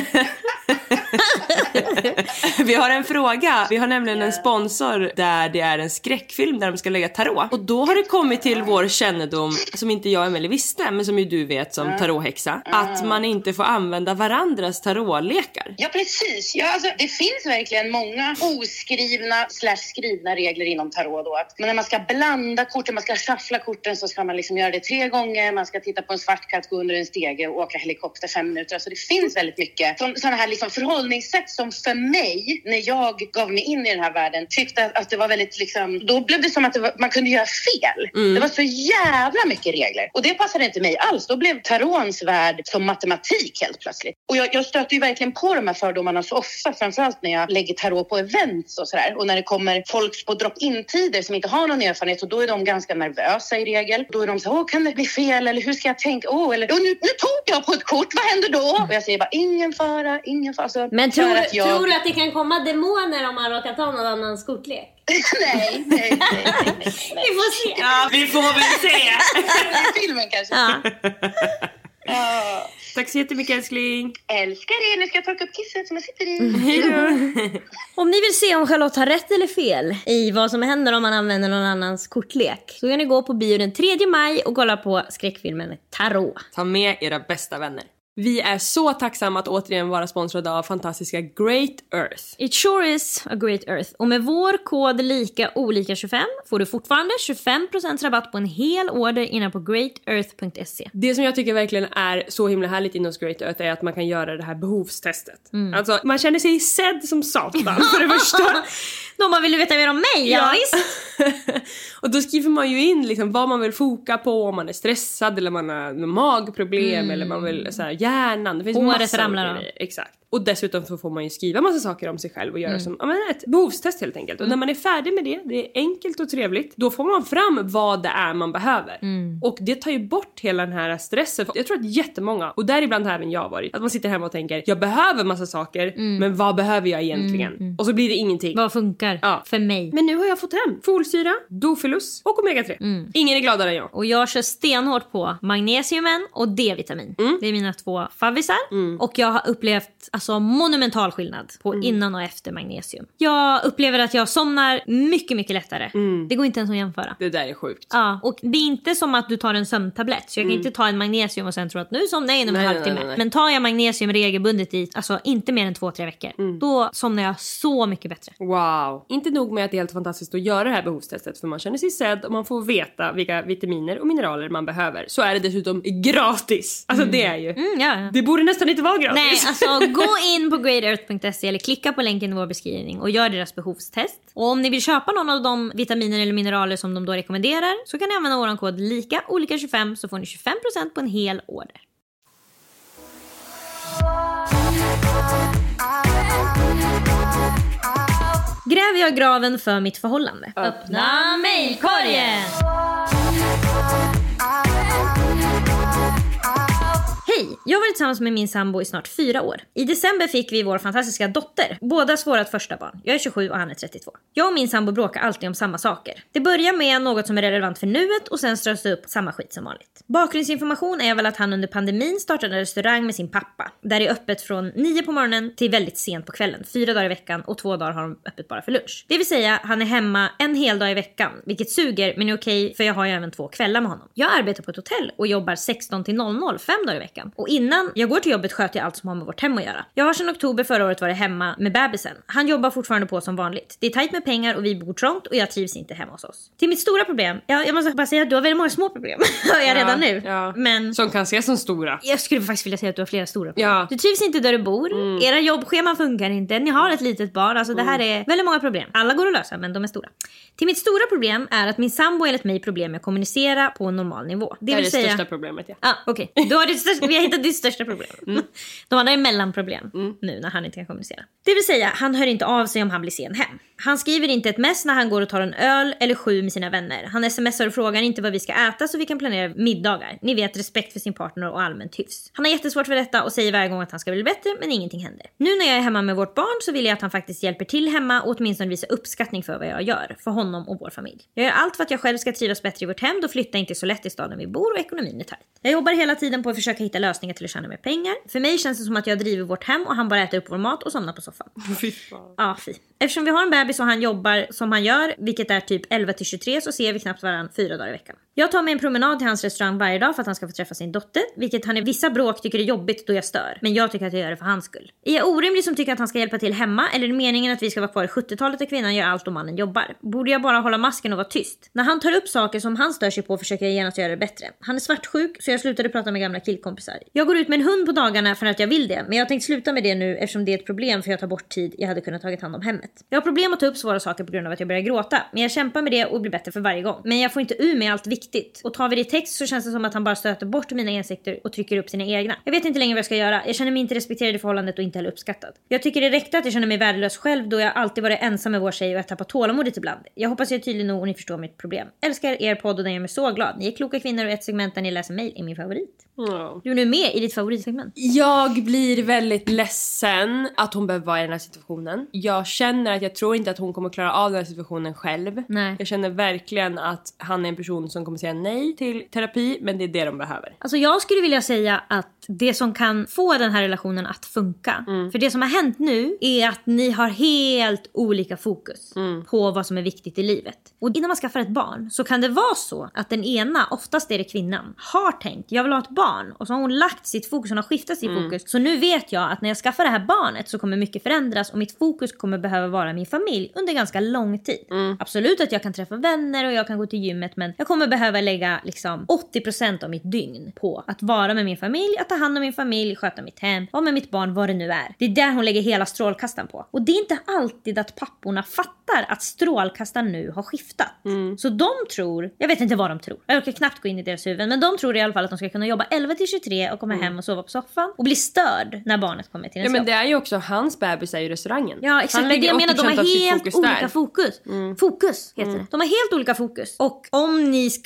Vi har en fråga. Vi har nämligen en sponsor där det är en skräckfilm där de ska lägga tarot. Och då har det kommit till vår kännedom, som inte jag och Emelie visste, men som ju du vet som tarothäxa, att man inte får använda varandras tarotlekar. Ja, precis. Ja, alltså, det finns verkligen många oskrivna slash skrivna regler inom tarot då. Att, men när man ska blanda korten, man ska shuffla korten, så ska man liksom göra det tre gånger. Man ska titta på en svart katt, gå under en stege och åka helikopter fem minuter. Alltså det finns väldigt mycket sådana här liksom förhållningssätt som för mig, när jag gav mig in i den här världen, tyckte att, att det var väldigt liksom, då blev det som att det var, man kunde göra fel. Mm. Det var så jävla mycket regler. Och det passade inte mig alls. Då blev tarons värld som matematik helt plötsligt. Och jag, jag stöter ju verkligen på de här fördomarna så ofta, framförallt när jag lägger tarot på events och sådär. Och när det kommer folk på drop-in-tider som inte har någon erfarenhet, och då är de ganska nervösa i regel. Då är de så, åh, kan det bli fel? Eller hur ska jag tänka? Åh, eller, nu, nu tog jag på ett kort, vad händer då? Och jag säger bara, ingen fara, ingen fara. Alltså, men tror, att jag... tror du att det kan komma demoner om man råkar ta någon annans kortlek? nej, nej, nej, nej, nej. Vi får se. Ja, vi får väl se. I filmen kanske. Ja. Uh, Tack så jättemycket, älskling. Älskar er, nu ska jag torka upp kisset som jag sitter i. Om ni vill se om Charlotte har rätt eller fel i vad som händer om man använder någon annans kortlek, så kan ni gå på bio den tredje maj och kolla på skräckfilmen Tarot. Ta med era bästa vänner. Vi är så tacksamma att återigen vara sponsrade av fantastiska Great Earth. It sure is a Great Earth. Och med vår kod lika olika tjugofem får du fortfarande tjugofem procent rabatt på en hel order innan på great earth punkt se. Det som jag tycker verkligen är så himla härligt inom Great Earth är att man kan göra det här behovstestet. Mm. Alltså, man känner sig sedd som satan för det första. Då man vill veta mer om mig, ja, ja visst. Och då skriver man ju in liksom vad man vill foka på, om man är stressad eller man har magproblem mm. eller man vill så här, hjärnan. Det finns håret ramlar av. Exakt. Och dessutom så får man ju skriva massa saker om sig själv och göra mm. som ja, men ett behovstest helt enkelt. Och mm. när man är färdig med det, det är enkelt och trevligt, då får man fram vad det är man behöver. Mm. Och det tar ju bort hela den här stressen. Jag tror att jättemånga, och däribland har även jag varit, att man sitter hemma och tänker, jag behöver massa saker, mm. men vad behöver jag egentligen? Mm. Mm. Och så blir det ingenting. Vad funkar ja. för mig? Men nu har jag fått hem folsyra, dofilus och omega tre. Mm. Ingen är gladare än jag. Och jag kör stenhårt på magnesiumen och D-vitamin. Mm. Det är mina två favvisar. Mm. Och jag har upplevt alltså monumental skillnad på mm. innan och efter magnesium. Jag upplever att jag somnar mycket, mycket lättare. Mm. Det går inte ens att jämföra. Det där är sjukt. Ja, och det är inte som att du tar en sömntablett. Så jag kan mm. inte ta en magnesium och sen tro att nu somnar jag inom en halvtimme. Men tar jag magnesium regelbundet i, alltså inte mer än två, tre veckor. Mm. Då somnar jag så mycket bättre. Wow. Inte nog med att det är helt fantastiskt att göra det här behovstestet. För man känner sig sedd och man får veta vilka vitaminer och mineraler man behöver. Så är det dessutom gratis. Alltså mm. det är ju. Mm, ja, ja. Det borde nästan inte vara gratis. Nej, alltså gå in på great earth punkt se eller klicka på länken i vår beskrivning och gör deras behovstest. Och om ni vill köpa någon av de vitaminer eller mineraler som de då rekommenderar så kan ni använda våran kod lika olika tjugofem så får ni tjugofem procent på en hel order. Gräver jag graven för mitt förhållande? Öppna mejlkorgen! Hej, jag har varit tillsammans med min sambo i snart fyra år. I december fick vi vår fantastiska dotter. Båda vårat första barn. Jag är tjugosju och han är trettiotvå. Jag och min sambo bråkar alltid om samma saker. Det börjar med något som är relevant för nuet och sen strös det upp samma skit som vanligt. Bakgrundsinformation är väl att han under pandemin startade en restaurang med sin pappa. Där det är öppet från nio på morgonen till väldigt sent på kvällen. Fyra dagar i veckan och två dagar har de öppet bara för lunch. Det vill säga, han är hemma en hel dag i veckan. Vilket suger, men är okej för jag har ju även två kvällar med honom. Jag arbetar på ett hotell och jobbar sexton till noll noll fem dagar i veckan. Och innan jag går till jobbet sköter jag allt som har med vårt hem att göra. Jag har sedan oktober förra året varit hemma med bebisen. Han jobbar fortfarande på som vanligt. Det är tajt med pengar och vi bor trångt och jag trivs inte hemma hos oss. Till mitt stora problem, jag, jag måste bara säga att du har väldigt många små problem. Hör jag ja, redan nu. Ja. Men som kan ses som stora. Jag skulle faktiskt vilja säga att du har flera stora problem. Ja. Du trivs inte där du bor. Mm. Era jobbscheman funkar inte. Ni har ett litet barn. Alltså mm. det här är väldigt många problem. Alla går att lösa men de är stora. Till mitt stora problem är att min sambo enligt mig problem med att kommunicera på en normal nivå. Det, det är vill det säga... största problemet. Ja. Ah, okej. Okay. Då har det största... Vi har hittat det största problemet. Mm. De andra är mellanproblem mm. nu när han inte kan kommunicera. Det vill säga, han hör inte av sig om han blir sen hem. Han skriver inte ett mess när han går och tar en öl eller sju med sina vänner. Han smsar och frågar inte vad vi ska äta så vi kan planera middagar. Ni vet, respekt för sin partner och allmänt hyfs. Han har jättesvårt för detta och säger varje gång att han ska bli bättre, men ingenting händer. Nu när jag är hemma med vårt barn så vill jag att han faktiskt hjälper till hemma och åtminstone visar uppskattning för vad jag gör. För honom och vår familj. Jag gör allt för att jag själv ska trivas bättre i vårt hem. Då flyttar inte så lätt i staden vi bor och ekonomin är tajt. Jag jobbar hela tiden på att försöka hitta lösningar till att tjäna mer pengar. För mig känns det som att jag driver vårt hem och han bara äter upp vår mat och somnar på soffan. Fy fan. Ja, fy. Eftersom vi har en bebis och han jobbar som han gör, vilket är typ elva till tjugotre, så ser vi knappt varandra fyra dagar i veckan. Jag tar mig en promenad till hans restaurang varje dag för att han ska få träffa sin dotter, vilket han i vissa bråk tycker är jobbigt då jag stör. Men jag tycker att jag gör det för hans skull. Är jag orimlig som tycker att han ska hjälpa till hemma, eller är det meningen att vi ska vara kvar i sjuttiotalet där kvinnan gör allt och mannen jobbar? Borde jag bara hålla masken och vara tyst? När han tar upp saker som han stör sig på försöker jag genast göra det bättre. Han är svartsjuk så jag slutade prata med gamla killkompisar. Jag går ut med en hund på dagarna för att jag vill det, men jag har tänkt sluta med det nu eftersom det är ett problem för jag tar bort tid jag hade kunnat tagit hand om hemmet. Jag har problem att ta upp svåra saker på grund av att jag börjar gråta, men jag kämpar med det och blir bättre för varje gång. Men jag får inte ur med allt viktigt. Och tar vi det i text så känns det som att han bara stöter bort mina insikter och trycker upp sina egna. Jag vet inte längre vad jag ska göra. Jag känner mig inte respekterad i förhållandet och inte heller uppskattad. Jag tycker det räckte att jag känner mig värdelös själv då jag alltid varit ensam med vår tjej och jag tappar tålamodet ibland. Jag hoppas jag är tydlig nog och ni förstår mitt problem. Älskar er podd och den gör mig så glad. Ni är kloka kvinnor och ett segment där ni läser mejl är min favorit. Mm. Du är nu med i ditt favoritsegment. Jag blir väldigt ledsen att hon behöver vara i den här situationen. Jag känner att jag tror inte att hon kommer klara av den här situationen själv. Nej. Jag känner verkligen att han är en person som kommer säga nej till terapi, men det är det de behöver. Alltså jag skulle vilja säga att det som kan få den här relationen att funka. Mm. För det som har hänt nu är att ni har helt olika fokus mm. på vad som är viktigt i livet. Och innan man skaffar ett barn så kan det vara så att den ena, oftast är det kvinnan, har tänkt jag vill ha ett barn. Och så har hon lagt sitt fokus, hon har skiftat sitt mm. fokus. Så nu vet jag att när jag skaffar det här barnet så kommer mycket förändras och mitt fokus kommer behöva vara min familj under ganska lång tid. Mm. Absolut att jag kan träffa vänner och jag kan gå till gymmet, men jag kommer behöva lägga liksom åttio procent av mitt dygn på att vara med min familj, att ta hand om min familj, sköta mitt hem, vara med mitt barn, vad det nu är. Det är där hon lägger hela strålkastaren på. Och det är inte alltid att papporna fattar att strålkastaren nu har skiftat. Mm. Så de tror, jag vet inte vad de tror. Jag kan knappt gå in i deras huvud, men de tror i alla fall att de ska kunna jobba elva till tjugotre och komma mm. hem och sova på soffan och bli störd när barnet kommer till en. Ja, men det är ju också hans bebis är i restaurangen. Ja, exakt. Det jag menar, de har helt fokus olika där. fokus. Mm. Fokus heter mm. det. De har helt olika fokus. Och om ni ska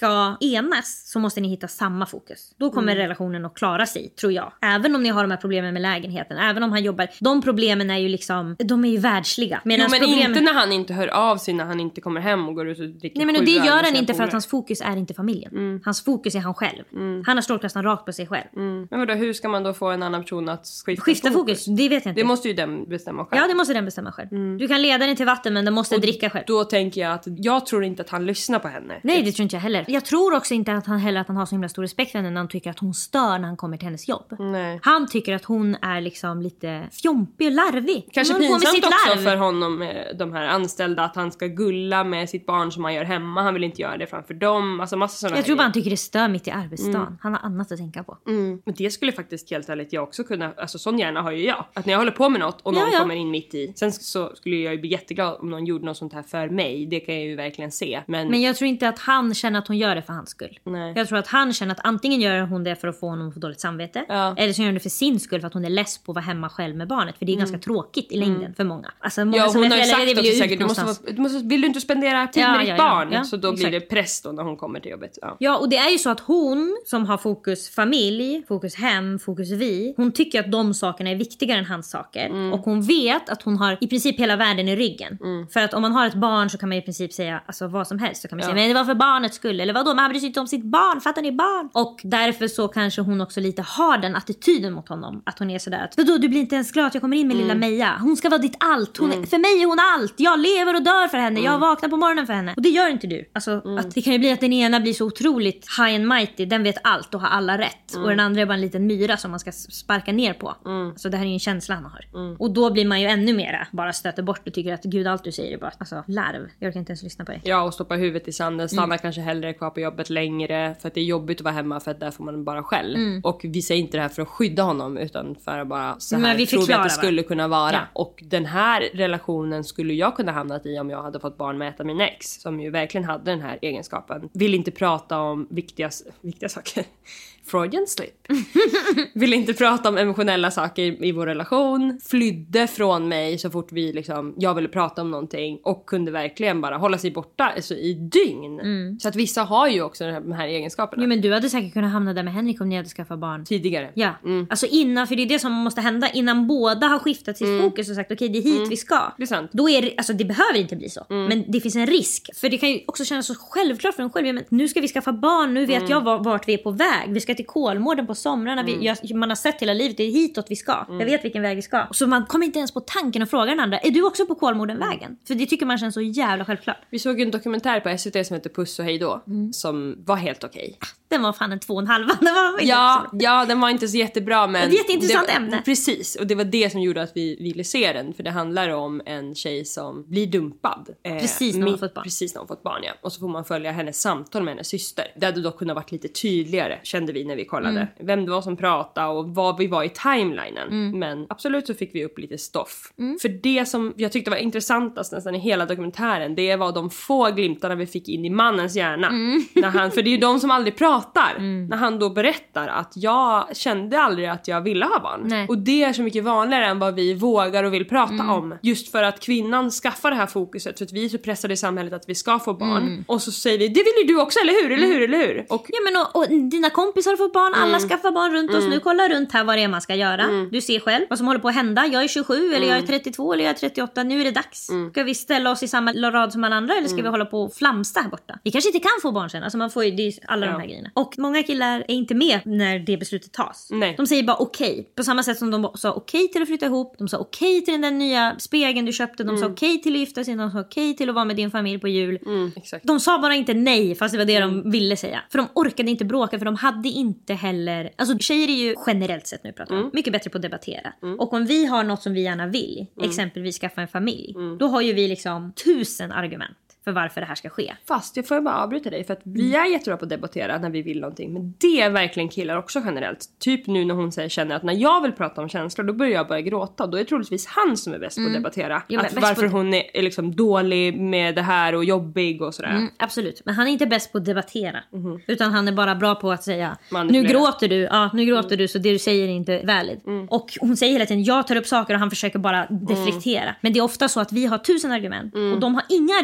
ska enas så måste ni hitta samma fokus. Då kommer mm. relationen att klara sig, tror jag. Även om ni har de här problemen med lägenheten, även om han jobbar. De problemen är ju liksom, de är ju världsliga. Jo, men problemen... inte när han inte hör av sig, när han inte kommer hem och går ut och dricker. Nej, men och det gör han inte för att hans fokus är inte familjen. Mm. Hans fokus är han själv. Mm. Han har strålkastarna rakt på sig själv. Mm. Men vadå, hur ska man då få en annan person att skifta, skifta fokus? fokus? Det vet jag inte. Det måste ju den bestämma själv. Ja, det måste den bestämma själv. Mm. Du kan leda den till vatten, men den måste och dricka själv. Då tänker jag att jag tror inte att han lyssnar på henne. Nej, det tror inte jag heller. Jag tror också inte att han heller att han har så himla stor respekt för henne när han tycker att hon stör när han kommer till hennes jobb. Nej. Han tycker att hon är liksom lite fjompig och larvig. Kanske pinsamt också larv. För honom, de här anställda, att han ska gulla med sitt barn som han gör hemma. Han vill inte göra det framför dem. Alltså massa sådana. Jag tror bara han tycker det stör mitt i arbetsdagen. Mm. Han har annat att tänka på. Mm. Men det skulle faktiskt helt ärligt jag också kunna, alltså sån hjärna har ju jag. Att när jag håller på med något och någon ja, ja. kommer in mitt i. Sen så skulle jag ju bli jätteglad om någon gjorde något sånt här för mig. Det kan jag ju verkligen se. Men, Men jag tror inte att han känner att hon gör det för hans skull. Nej. Jag tror att han känner att antingen gör hon det för att få honom att få dåligt samvete. Ja. Eller så gör hon det för sin skull, för att hon är less på att vara hemma själv med barnet. För det är mm. ganska tråkigt i längden mm. för många. Alltså många ja, som hon har ju sagt det också säkert, du måste, du måste, vill du inte spendera tid ja, med ditt ja, barn? Ja, ja. Så då Exakt. blir det press då när hon kommer till jobbet. Ja. ja, och det är ju så att hon som har fokus familj, fokus hem, fokus vi. Hon tycker att de sakerna är viktigare än hans saker. Mm. Och hon vet att hon har i princip hela världen i ryggen. Mm. För att om man har ett barn så kan man i princip säga alltså, vad som helst. Så kan man ja. säga, men det var för barnets skull. Eller vadå, man bryr sig inte om sitt barn. Fattar ni barn? Och därför så kanske hon också lite har den attityden mot honom. Att hon är sådär att, vadå, du blir inte ens glad att jag kommer in med mm. lilla Meja. Hon ska vara ditt allt. Hon, mm. För mig är hon allt. Jag lever och dör för henne. Mm. Jag vaknar på morgonen för henne. Och det gör inte du. Alltså, mm. att det kan ju bli att den ena blir så otroligt high and mighty. Den vet allt och har alla rätt. Mm. Och den andra är bara en liten myra som man ska sparka ner på. Mm. Så det här är ju en känsla han har. Mm. Och då blir man ju ännu mera bara stöter bort och tycker att gud, allt du säger är bara alltså, larv. Jag kan inte ens lyssna på dig. Ja, och stoppa huvudet i sanden. Stanna mm. kanske hellre kvar på jobbet längre. För att det är jobbigt att vara hemma, för att där får man bara själv. Mm. Och vi säger inte det här för att skydda honom, utan för att bara så här vi tror vi att det skulle va? kunna vara. Ja. Och den här relationen skulle jag kunna hamnat i om jag hade fått barn med ett av mina ex. Som ju verkligen hade den här egenskapen. Vill inte prata om viktiga, viktiga saker. Freudian slip. Vill inte prata om emotionella saker i vår relation. Flydde från mig så fort vi liksom, jag ville prata om någonting. Och kunde verkligen bara hålla sig borta alltså, i dygn. Mm. Så att vissa har ju också de här egenskaperna. Jo, men du hade säkert kunnat hamna där med Henrik om ni hade skaffat barn. Tidigare. Ja, mm. alltså innan, för det är det som måste hända. Innan båda har skiftat sitt mm. fokus och sagt okej, okay, det är hit mm. vi ska. Det är sant. Då är det, alltså det behöver inte bli så. Mm. Men det finns en risk. För det kan ju också kännas så självklart för en själv. Men nu ska vi skaffa barn, nu vet mm. jag vart vi är på väg. Vi ska till Kolmården på somrarna. Mm. Vi, jag, man har sett hela livet, det är hitåt vi ska. Mm. Jag vet vilken väg vi ska. Så man kommer inte ens på tanken och frågar den andra, är du också på Kolmården-vägen? Mm. För det tycker man känns så jävla självklart. Vi såg en dokumentär på S V T som heter Puss och hej då. Mm. Som var helt okej. Okay. Den var fan en två och en halva. Den var ja, ja, den var inte så jättebra. Men det är ett jätteintressant det, ämne. Precis, och det var det som gjorde att vi ville se den. För det handlar om en tjej som blir dumpad. Eh, precis när hon fått barn. Precis när hon fått barn, ja. Och så får man följa hennes samtal med hennes syster. Det hade dock kunnat varit lite tydligare, kände vi när vi kollade. Mm. Vem det var som pratade och vad vi var i timelinen. Mm. Men absolut så fick vi upp lite stoff. Mm. För det som jag tyckte var intressantast nästan i hela dokumentären, det var de få glimtarna vi fick in i mannens hjärna. Mm. När han, för det är ju de som aldrig pratar. Mm. När han då berättar att jag kände aldrig att jag ville ha barn. Nej. Och det är så mycket vanligare än vad vi vågar och vill prata mm. om. Just för att kvinnan skaffar det här fokuset. För att vi är så pressade i samhället att vi ska få barn. Mm. Och så säger vi, det vill ju du också, eller hur? Eller hur? Eller hur? Och, ja, men och, och dina kompisar har fått barn, mm. alla skaffar barn runt oss. Mm. Nu kolla runt här vad det är man ska göra. Mm. Du ser själv vad som håller på att hända. Jag är tjugosju mm. eller jag är trettiotvå eller jag är trettioåtta. Nu är det dags. Mm. Ska vi ställa oss i samma rad som alla andra eller ska mm. vi hålla på och flamsta här borta? Vi kanske inte kan få barn sen. Alltså man får ju, det är alla ja. de här grejerna. Och många killar är inte med när det beslutet tas. Nej. De säger bara okej. Okay. På samma sätt som de sa okej okay till att flytta ihop. De sa okej okay till den där nya spegeln du köpte. De mm. sa okej okay till att gifta sig. De sa okej okay till att vara med din familj på jul. Mm, exakt. De sa bara inte nej fast det var det mm. de ville säga. För de orkade inte bråka för de hade inte heller... Alltså tjejer är ju generellt sett nu pratar mm. mycket bättre på att debattera. Mm. Och om vi har något som vi gärna vill, mm. exempelvis skaffa en familj, mm. då har ju vi liksom tusen argument för varför det här ska ske. Fast jag får bara avbryta dig för att vi är jättebra på att debattera när vi vill någonting. Men det är verkligen killar också generellt. Typ nu när hon säger, känner att när jag vill prata om känslor då börjar jag börja gråta. Då är det troligtvis han som är bäst mm. på att debattera. Jo, att varför på... hon är, är liksom dålig med det här och jobbig och sådär. Mm, absolut. Men han är inte bäst på att debattera. Mm. Utan han är bara bra på att säga nu gråter du. Ja, nu gråter mm. du så det du säger är inte valid. Mm. Och hon säger hela tiden jag tar upp saker och han försöker bara deflektera. Mm. Men det är ofta så att vi har tusen argument mm. och de har inga argument. De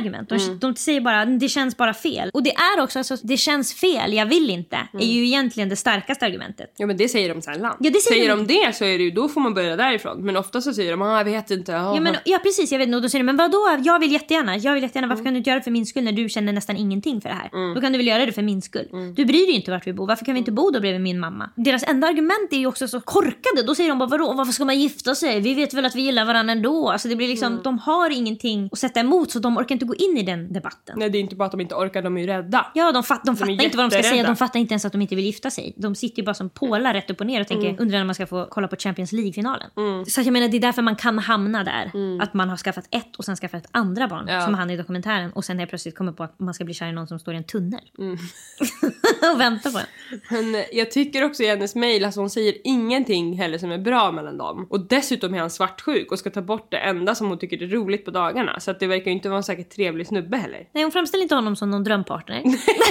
mm. de säger bara, det känns bara fel. Och det är också, alltså, det känns fel, jag vill inte. Mm. Är ju egentligen det starkaste argumentet. Ja, men det säger de sällan. Ja, det säger säger de de det så är det ju, då får man börja därifrån. Men ofta så säger de, ah, jag vet inte. Ah. Ja, men, ja, precis, jag vet. Och då säger de, men vadå? Jag vill jättegärna. Jag vill jättegärna. Varför mm. kan du inte göra det för min skull när du känner nästan ingenting för det här? Mm. Då kan du väl göra det för min skull. Mm. Du bryr dig inte vart vi bor. Varför kan vi inte bo då bredvid min mamma? Deras enda argument är ju också så korkade. Då säger de bara, vadå? Varför ska man gifta sig? Vi vet väl att vi gillar varandra ändå. Alltså det blir liksom, mm. de har ingenting att sätta emot, så de orkar inte gå in i den debatten. Nej, det är inte bara att de inte orkar, de är ju rädda. Ja, de, fatt, de, de fattar inte vad de ska säga. De fattar inte ens att de inte vill gifta sig. De sitter ju bara som pålar rätt upp och ner och tänker, mm. undrar när man ska få kolla på Champions League-finalen. Mm. Så jag menar, det är därför man kan hamna där. Mm. Att man har skaffat ett och sen skaffat ett andra barn, ja. Som han i dokumentären. Och sen helt plötsligt kommer på att man ska bli kär i någon som står i en tunnel. Mm. och väntar på en. Men jag tycker också i hennes mejl, alltså hon säger ingenting heller som är bra mellan dem. Och dessutom är han svartsjuk och ska ta bort det enda som hon tycker är roligt på dagarna. Så att det verkar ju inte vara en säkert trevlig snubbe heller. Nej, hon framställer inte honom som någon drömpartner.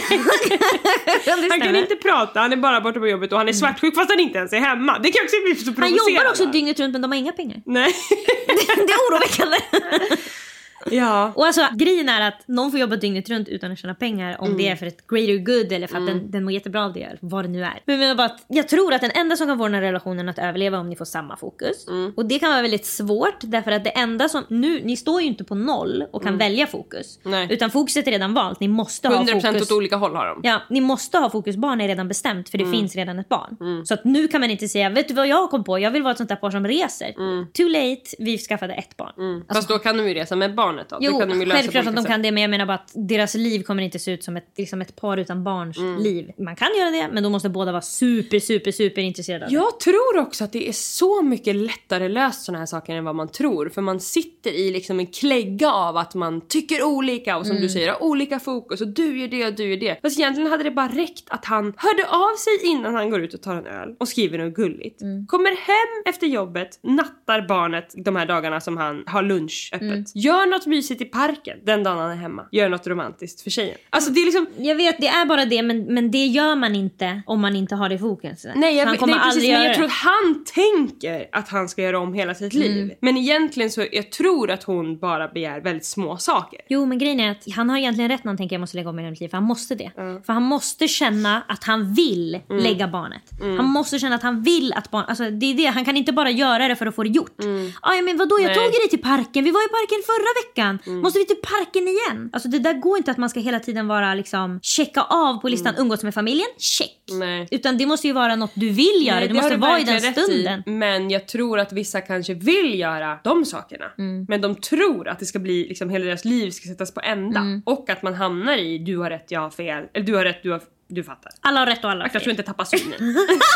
Han kan inte prata, han är bara borta på jobbet och han är svartsjuk fast han inte ens är hemma. Det kan också bli så provocerande. Han jobbar också dygnet runt men de har inga pengar. Nej. det, det är oroväckande. Ja. Och alltså grejen är att någon får jobba dygnet runt utan att tjäna pengar, om mm. det är för ett greater good eller för att mm. den, den mår jättebra av det, eller vad det nu är. Men jag, bara att, jag tror att den enda som kan få den här relationen att överleva om ni får samma fokus. Mm. Och det kan vara väldigt svårt, därför att det enda som nu, ni står ju inte på noll och kan mm. välja fokus. Nej. Utan fokuset är redan valt, ni måste ha fokus. hundra procent åt olika håll har de. Ja, ni måste ha fokus, barn är redan bestämt för det mm. finns redan ett barn. Mm. Så att nu kan man inte säga, vet du vad jag kom på? Jag vill vara ett sånt där par som reser. Mm. Too late, vi skaffade ett barn. Mm. Alltså, fast då kan de ju resa med barnet då. Jo, då kan de ju självklart att de kan det, men jag menar bara att deras liv kommer inte se ut som ett, liksom ett par utan barns mm. liv. Man kan göra det, men då måste båda vara super, super, super intresserade av det. Jag tror också att det är så mycket lättare löst såna här saker än vad man tror. För man sitter i liksom en klägga av att man tycker olika och som mm. du säger, har olika fokus och du gör det och du gör det. Fast egentligen hade det bara räckt att han hörde av sig innan han går ut och tar en öl och skriver något gulligt. Mm. Kommer hem efter jobbet, nattar barnet de här dagarna som han har lunch öppet. Mm. Gör något mysigt i parken den dagen han är hemma. Gör något romantiskt för tjejen. Alltså det är liksom... Jag vet, det är bara det, men, men det gör man inte om man inte har det i fokus. Nej, jag, han kommer nej, precis, men jag det. tror att han tänker att han ska göra om hela sitt mm. liv. Men egentligen så jag tror att hon bara begär väldigt små saker. Jo, men grejen är att han har egentligen rätt när han tänker jag måste lägga om i mitt liv. För han måste det. Mm. För han måste känna att han vill mm. lägga barnet. Mm. Han måste känna att han vill att barn... Alltså det är det. Han kan inte bara göra det för att få det gjort. Mm. Aj, men vadå? Jag nej. tog dig till parken. Vi var i parken förra veckan. Mm. Måste vi till parken igen? Alltså det där går inte att man ska hela tiden vara liksom checka av på listan. Mm. Umgås med familjen? Check. Nej. Utan det måste ju vara något du vill göra. Nej, du måste vara i den stunden. I. Men jag tror att vissa kanske vill göra de sakerna. Mm. Men de tror att det ska bli liksom hela deras liv ska sättas på ända. Mm. Och att man hamnar i du har rätt, jag har fel. Eller du har rätt, du har du fattar. Alla har rätt och alla har fel. Jag tror inte tappa synen.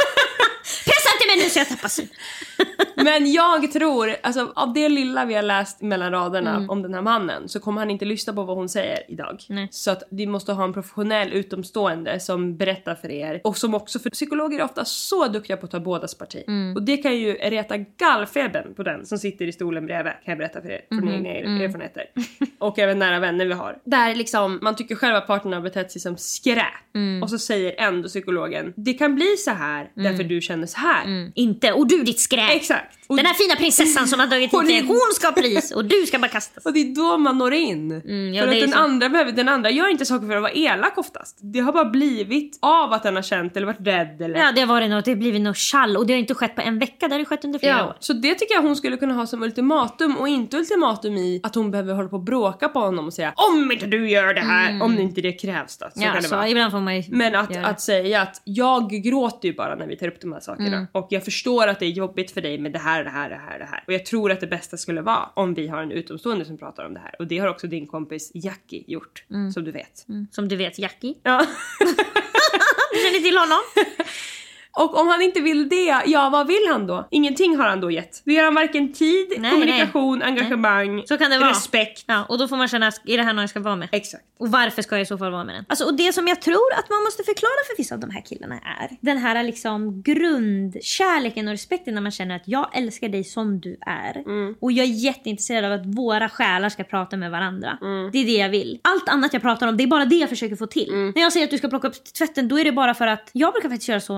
Pressa inte mig nu så jag tappar syn. Men jag tror, alltså av det lilla vi har läst mellan raderna mm. om den här mannen, så kommer han inte lyssna på vad hon säger idag. Nej. Så att vi måste ha en professionell utomstående som berättar för er. Och som också, för psykologer är ofta så duktiga på att ta bådas parti. Mm. Och det kan ju reta gallfebern på den som sitter i stolen bredvid, kan jag berätta för er. Från mm. egna mm. erfarenheter. Och även nära vänner vi har. Där liksom, man tycker själva parterna har betett sig som skräp. Mm. Och så säger ändå psykologen, det kan bli så här mm. därför du känner så här. Mm. Inte, och du ditt skräp. Exakt. Och den här fina prinsessan som har dragit hit det, hon ska ha pris och du ska bara kastas. Och det är då man når in. Mm, ja, för att den andra, behöver, den andra gör inte saker för att vara elak oftast. Det har bara blivit av att den har känt eller varit rädd. Eller... Ja, det har varit något, det har blivit något chall. Och det har inte skett på en vecka, det har det skett under flera ja. år. Så det tycker jag hon skulle kunna ha som ultimatum. Och inte ultimatum i att hon behöver hålla på och bråka på honom och säga om inte du gör det här, mm. om inte det krävs då. Så ja, kan det så vara. Ibland får man ju Men att, att säga att jag gråter ju bara när vi tar upp de här sakerna. Mm. Och jag förstår att det är jobbigt för dig med det här, det här, det här, det här. Och jag tror att det bästa skulle vara om vi har en utomstående som pratar om det här. Och det har också din kompis Jackie gjort, mm. som du vet. Mm. Som du vet, Jackie? Ja. Du känner till honom? Och om han inte vill det, ja vad vill han då? Ingenting har han då gett. Det ger han varken tid, nej, kommunikation, nej. engagemang, nej. Så kan det vara. Respekt. Ja, och då får man känna, är det här någon jag ska vara med? Exakt. Och varför ska jag i så fall vara med den? Alltså, och det som jag tror att man måste förklara för vissa av de här killarna är den här liksom grundkärleken och respekten när man känner att jag älskar dig som du är. Mm. Och jag är jätteintresserad av att våra själar ska prata med varandra. Mm. Det är det jag vill. Allt annat jag pratar om, det är bara det jag försöker få till. Mm. När jag säger att du ska plocka upp tvätten, då är det bara för att jag brukar faktiskt göra så. Jag har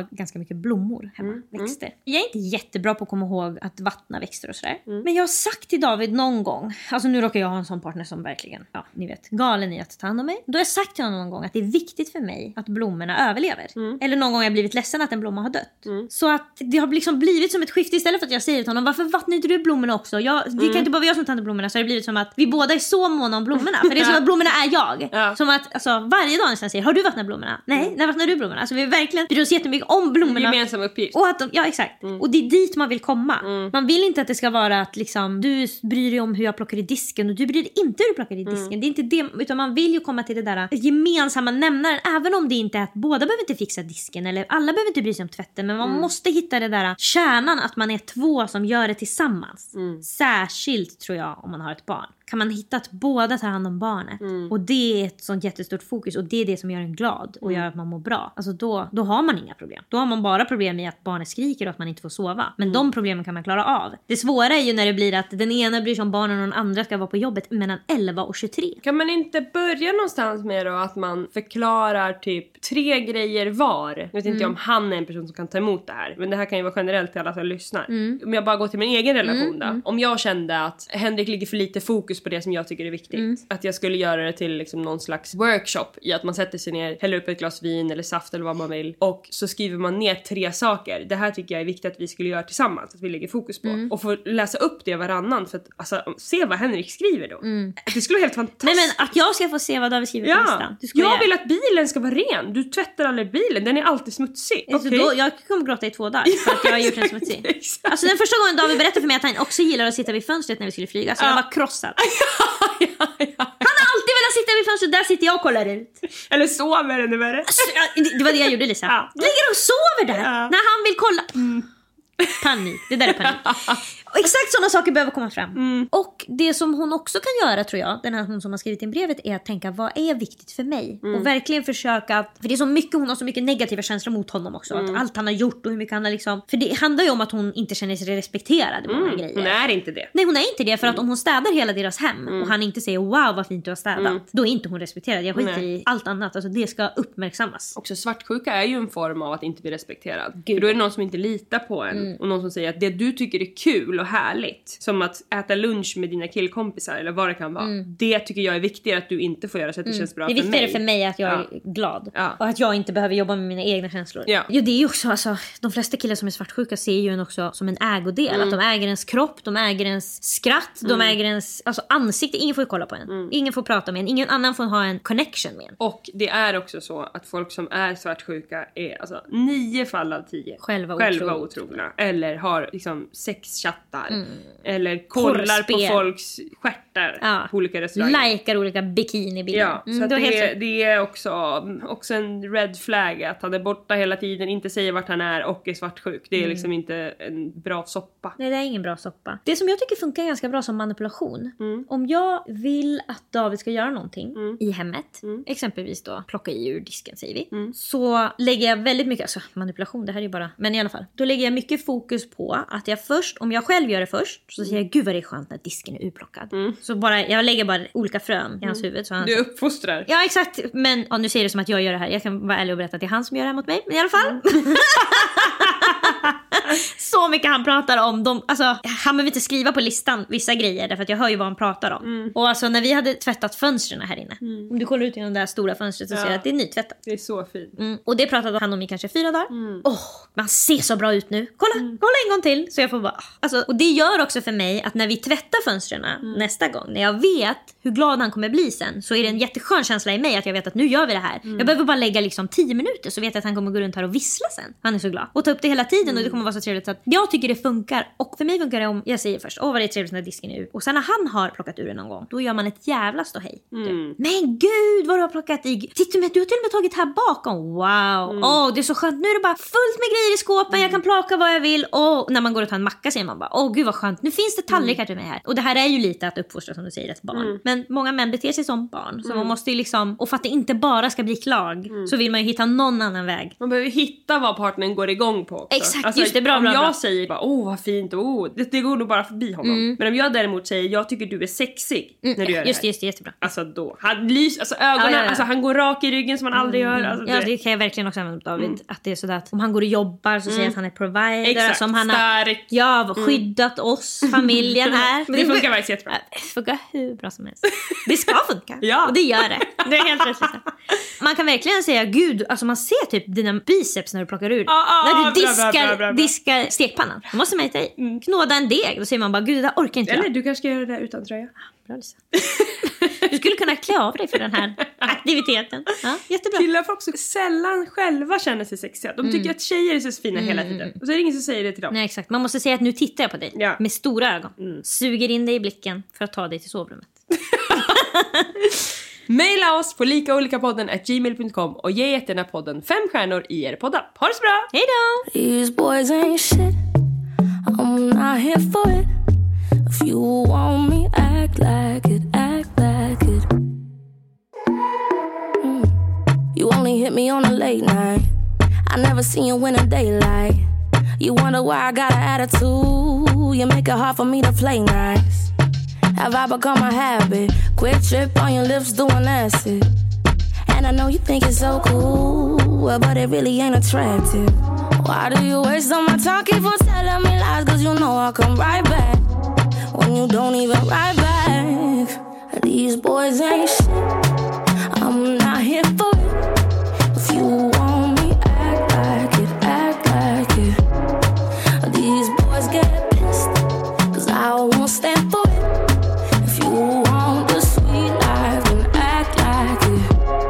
har ganska mycket blommor hemma, mm. växter. Mm. Jag är inte jättebra på att komma ihåg att vattna växter och sådär. Mm. Men jag har sagt till David någon gång, alltså nu råkar jag ha en sån partner som verkligen, ja ni vet, galen i att ta hand om mig. Då har jag sagt till honom någon gång att det är viktigt för mig att blommorna överlever. Mm. Eller någon gång har jag blivit ledsen att en blomma har dött. Mm. Så att det har liksom blivit som ett skifte. Istället för att jag säger till honom, varför vattnar inte du blommorna också? Jag, det mm. kan inte bara vara jag som tar hand om blommorna. Så har det blivit som att vi båda är så måna om blommorna. För det är som att blommorna är jag. Ja. Som att alltså, varje dag nästan säger, har du vattnat blommorna? Nej, mm. när vattnar du blommorna? Alltså vi verkligen bryr oss jättemycket om blommorna. Gemensam uppgift. Och att de, ja exakt. Mm. Och det är dit man vill komma. Mm. Man vill inte att det ska vara att liksom, du bryr dig om hur jag plockar i disken och du bryr dig inte hur du plockar i disken. Mm. Det är inte det, utan man vill ju komma till det där gemensamma nämnaren. Även om det inte är att båda behöver inte fixa disken eller alla behöver inte bry sig om tvätten. Men man mm. måste hitta det där kärnan att man är två som gör det tillsammans. Mm. Särskilt tror jag om man har ett barn. Kan man hitta att båda tar hand om barnet. Mm. Och det är ett sånt jättestort fokus. Och det är det som gör en glad. Och mm. gör att man mår bra. Alltså då, då har man inga problem. Då har man bara problem med att barnet skriker och att man inte får sova. Men mm. de problemen kan man klara av. Det svåra är ju när det blir att den ena bryr sig om barnen och den andra ska vara på jobbet mellan elva och tjugotre. Kan man inte börja någonstans med då att man förklarar typ tre grejer var? Jag vet inte mm. om han är en person som kan ta emot det här. Men det här kan ju vara generellt till alla som lyssnar. Mm. Om jag bara går till min egen relation mm. då. Om jag kände att Henrik ligger för lite fokus på det som jag tycker är viktigt. Mm. Att jag skulle göra det till liksom någon slags workshop i att man sätter sig ner, häller upp ett glas vin eller saft eller vad man vill. Och så skriver man ner tre saker. Det här tycker jag är viktigt att vi skulle göra tillsammans. Att vi lägger fokus på. Mm. Och få läsa upp det varannan. För att alltså, se vad Henrik skriver då. Mm. Det skulle vara helt fantastiskt. Nej men att jag ska få se vad David skriver ja. på listan. Jag göra. vill att bilen ska vara ren. Du tvättar aldrig bilen. Den är alltid smutsig. Alltså, okay. då, jag kommer gråta i två dagar för att jag har gjort den smutsig. Alltså den första gången David berättade för mig att han också gillar att sitta vid fönstret när vi skulle flyga. Så ja. jag var krossad. ja, ja, ja. Han har alltid velat sitta vid fönstret. Där sitter jag och kollar ut. Eller sover ännu värre. Alltså, det var det jag gjorde, Lisa. Ja. Ligger och sover där ja. när han vill kolla. Mm. Panik, det där är panik. Och exakt sådana saker behöver komma fram. Mm. Och det som hon också kan göra, tror jag, den här hon som har skrivit in brevet, är att tänka, vad är viktigt för mig? Mm. Och verkligen försöka att, för det är så mycket, hon har så mycket negativa känslor mot honom också. Mm. Att allt han har gjort och hur mycket han har liksom, för det handlar ju om att hon inte känner sig respekterad i många mm. grejer. Hon är inte det. Nej, hon är inte det, för att om hon städar hela deras hem mm. och han inte säger, wow vad fint du har städat, mm. då är inte hon respekterad. Jag skiter Nej. i allt annat, alltså det ska uppmärksammas. Också svartsjuka är ju en form av att inte bli respekterad. Gud. För då är det någon som inte litar på en mm. och någon som säger att det du tycker är kul och härligt, som att äta lunch med dina killkompisar eller vad det kan vara. Mm. Det tycker jag är viktigare att du inte får göra, så att det mm. känns bra för mig. Det är viktigare för mig att jag ja. är glad. Ja. Och att jag inte behöver jobba med mina egna känslor. Ja. Jo, det är ju också, alltså, de flesta killar som är svartsjuka ser ju en också som en ägodel. Mm. Att de äger ens kropp, de äger ens skratt, mm. de äger ens alltså, ansikte. Ingen får ju kolla på en. Mm. Ingen får prata med en. Ingen annan får ha en connection med en. Och det är också så att folk som är svartsjuka är alltså nio fall av tio själva, själva otrogna. Eller har liksom sexchattar. Mm. Eller kollar på folks stjärtar ja. på olika restauranger. Likar olika bikinibilder. Ja, mm, så det, är, det är också, också en red flag att han är borta hela tiden, inte säger vart han är och är svartsjuk. Det är mm. liksom inte en bra soppa. Nej, det är ingen bra soppa. Det som jag tycker funkar ganska bra som manipulation. Mm. Om jag vill att David ska göra någonting mm. i hemmet, mm. exempelvis då plocka i ur disken, säger vi. Mm. Så lägger jag väldigt mycket, alltså manipulation, det här är ju bara, men i alla fall. Då lägger jag mycket fokus på att jag först, om jag själv gör det först, så säger jag, gud vad det är skönt när disken är urplockad. Mm. Så bara, jag lägger bara olika frön i hans mm. huvud. Så han, du uppfostrar. Ja, exakt. Men ja, nu säger det som att jag gör det här. Jag kan vara ärlig och berätta att det är han som gör det här mot mig. Men i alla fall. Mm. Så mycket han pratar om dem. Alltså, han behöver inte skriva på listan vissa grejer, därför att jag hör ju vad han pratar om. Mm. Och alltså, när vi hade tvättat fönstren här inne. Mm. Om du kollar ut genom det där stora fönstret så ja. ser jag att det är nytvättat. Det är så fint. Mm. Och det pratade han om i kanske fyra dagar. Åh, mm. oh, man ser så bra ut nu. Kolla, mm. kolla en gång till. Så jag får bara, alltså, och det gör också för mig att när vi tvättar fönstren mm. nästa gång, när jag vet hur glad han kommer bli sen, så är det en jätteskön känsla i mig att jag vet att nu gör vi det här. Mm. Jag behöver bara lägga liksom tio minuter, så vet jag att han kommer gå runt här och vissla sen. Han är så glad. Och ta upp det hela tiden mm. och det kommer vara så trevligt. Så att jag tycker det funkar. Och för mig funkar det om jag säger först, åh vad det är trevligt när disken är ur. Och sen när han har plockat ur den någon gång, då gör man ett jävla ståhej. Mm. Men gud vad du har plockat i. Titta med, du har till och med tagit här bakom. Wow. Mm. Åh, det är så skönt. Nu är det bara fullt med grejer i skåpen. Mm. Jag kan plocka vad jag vill. Och när man går och tar en macka säger man bara, åh gud vad skönt. Nu finns det tallrikar mm. till mig här. Och det här är ju lite att uppfostra, som du säger, ett barn. Mm. Men många män beter sig som barn. Så mm. man måste ju liksom, och för att det inte bara ska bli klag mm. så vill man ju hitta någon annan väg. Man behöver hitta vad partnern går igång på också. Exakt, alltså, just det, bra bra, om bra, jag bra. säger bara, åh vad fint, oh, det, det går nog bara förbi honom. Mm. Men om jag däremot säger, jag tycker du är sexig Mm, när du gör just det det, här. just det, jättebra. Alltså då, han lys, alltså ögonen, Ja, ja, ja. alltså han går rak i ryggen som man aldrig gör. Alltså, Ja, det- det kan jag verkligen också använda David. Mm. Att det är sådär att om han går och jobbar så säger jag att han är provider. Exakt, som han har stark. ja, skyddat oss, familjen här. Det funkar faktiskt jättebra. Det funkar hur bra som helst. Det ska funka. Ja. Och det gör det. Det är helt rätt. Man kan verkligen säga, gud, alltså man ser typ dina biceps när du plockar ur. Ah, ah, när du bra, diskar, bra, bra, bra, bra. diskar stekpannan. Då måste man ta i. Mm. Knåda en deg. Då säger man bara, gud det där orkar inte Eller jag. du kanske ska göra det där utan tröja. Bra, Lisa. Du skulle kunna klä av dig för den här aktiviteten. Ja, jättebra. Killar får också sällan själva känner sig sexiga. De tycker att tjejer är så fina hela tiden. Och så är det ingen som säger det till dem. Nej, exakt. Man måste säga att nu tittar jag på dig. Ja. Med stora ögon. Mm. Suger in dig i blicken för att ta dig till sovrummet. Maila oss på likaolikapodden at gmail dot com och ge jättegärna podden fem stjärnor i er poddapp. Ha det så bra! Hej då! These boys ain't shit, I'm not here for it. If you want me, act like it, act like it. Mm. You only hit me on a late night, I never seen you in a daylight. You wonder why I got an attitude, you make it hard for me to play nice. Have I become a habit? Quick trip on your lips doing acid. And I know you think it's so cool, but it really ain't attractive. Why do you waste all my time? Keep on telling me lies, cause you know I'll come right back when you don't even write back. These boys ain't shit, I'm not here for it. If you want me, act like it, act like it. These boys get pissed, cause I won't stand for it. If you want the sweet life, then act like it.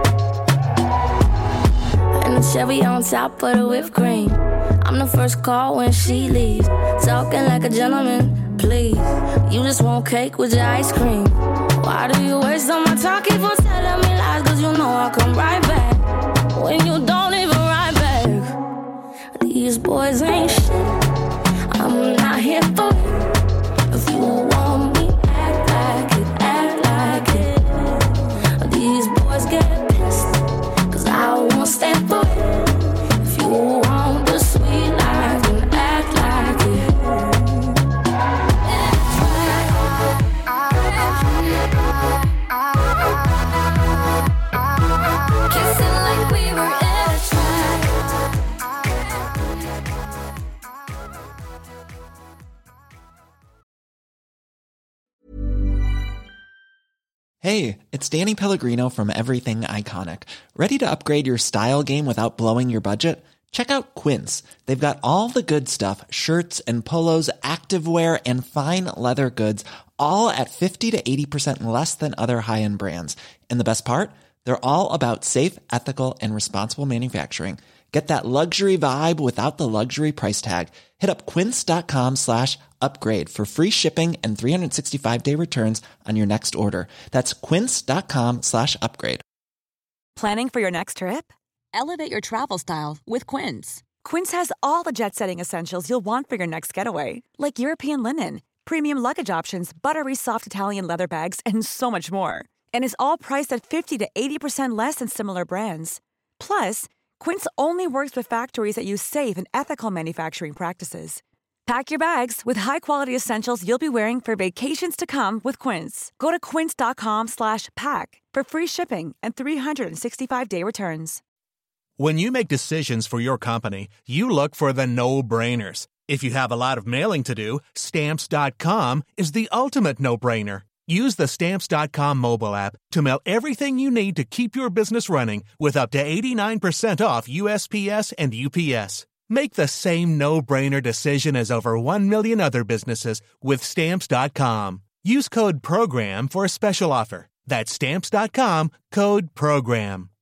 And the Chevy on top of the whipped cream, I'm the first call when she leaves. Talking like a gentleman, please. You just want cake with your ice cream. Why do you waste all my time? Keep on telling me lies, cause you know I'll come right back when you don't even write back. These boys ain't shit, I'm not here for it. If you want me, act like it, act like it. These boys get pissed, cause I won't stand for it. If you want the sweet life, then act like it. Kissing like we were in a trap. Hey, it's Danny Pellegrino from Everything Iconic. Ready to upgrade your style game without blowing your budget? Check out Quince. They've got all the good stuff, shirts and polos, activewear, and fine leather goods, all at fifty to eighty percent less than other high-end brands. And the best part? They're all about safe, ethical, and responsible manufacturing. Get that luxury vibe without the luxury price tag. Hit up quince.com slash upgrade for free shipping and three sixty-five day returns on your next order. That's quince.com slash upgrade. Planning for your next trip? Elevate your travel style with Quince. Quince has all the jet-setting essentials you'll want for your next getaway, like European linen, premium luggage options, buttery soft Italian leather bags, and so much more. And is all priced at fifty to eighty percent less than similar brands. Plus, Quince only works with factories that use safe and ethical manufacturing practices. Pack your bags with high-quality essentials you'll be wearing for vacations to come with Quince. Go to quince.com slash pack for free shipping and three sixty-five day returns. When you make decisions for your company, you look for the no-brainers. If you have a lot of mailing to do, Stamps dot com is the ultimate no-brainer. Use the Stamps dot com mobile app to mail everything you need to keep your business running with up to eighty-nine percent off U S P S and U P S. Make the same no-brainer decision as over one million other businesses with Stamps dot com. Use code PROGRAM for a special offer. That's Stamps dot com, code PROGRAM.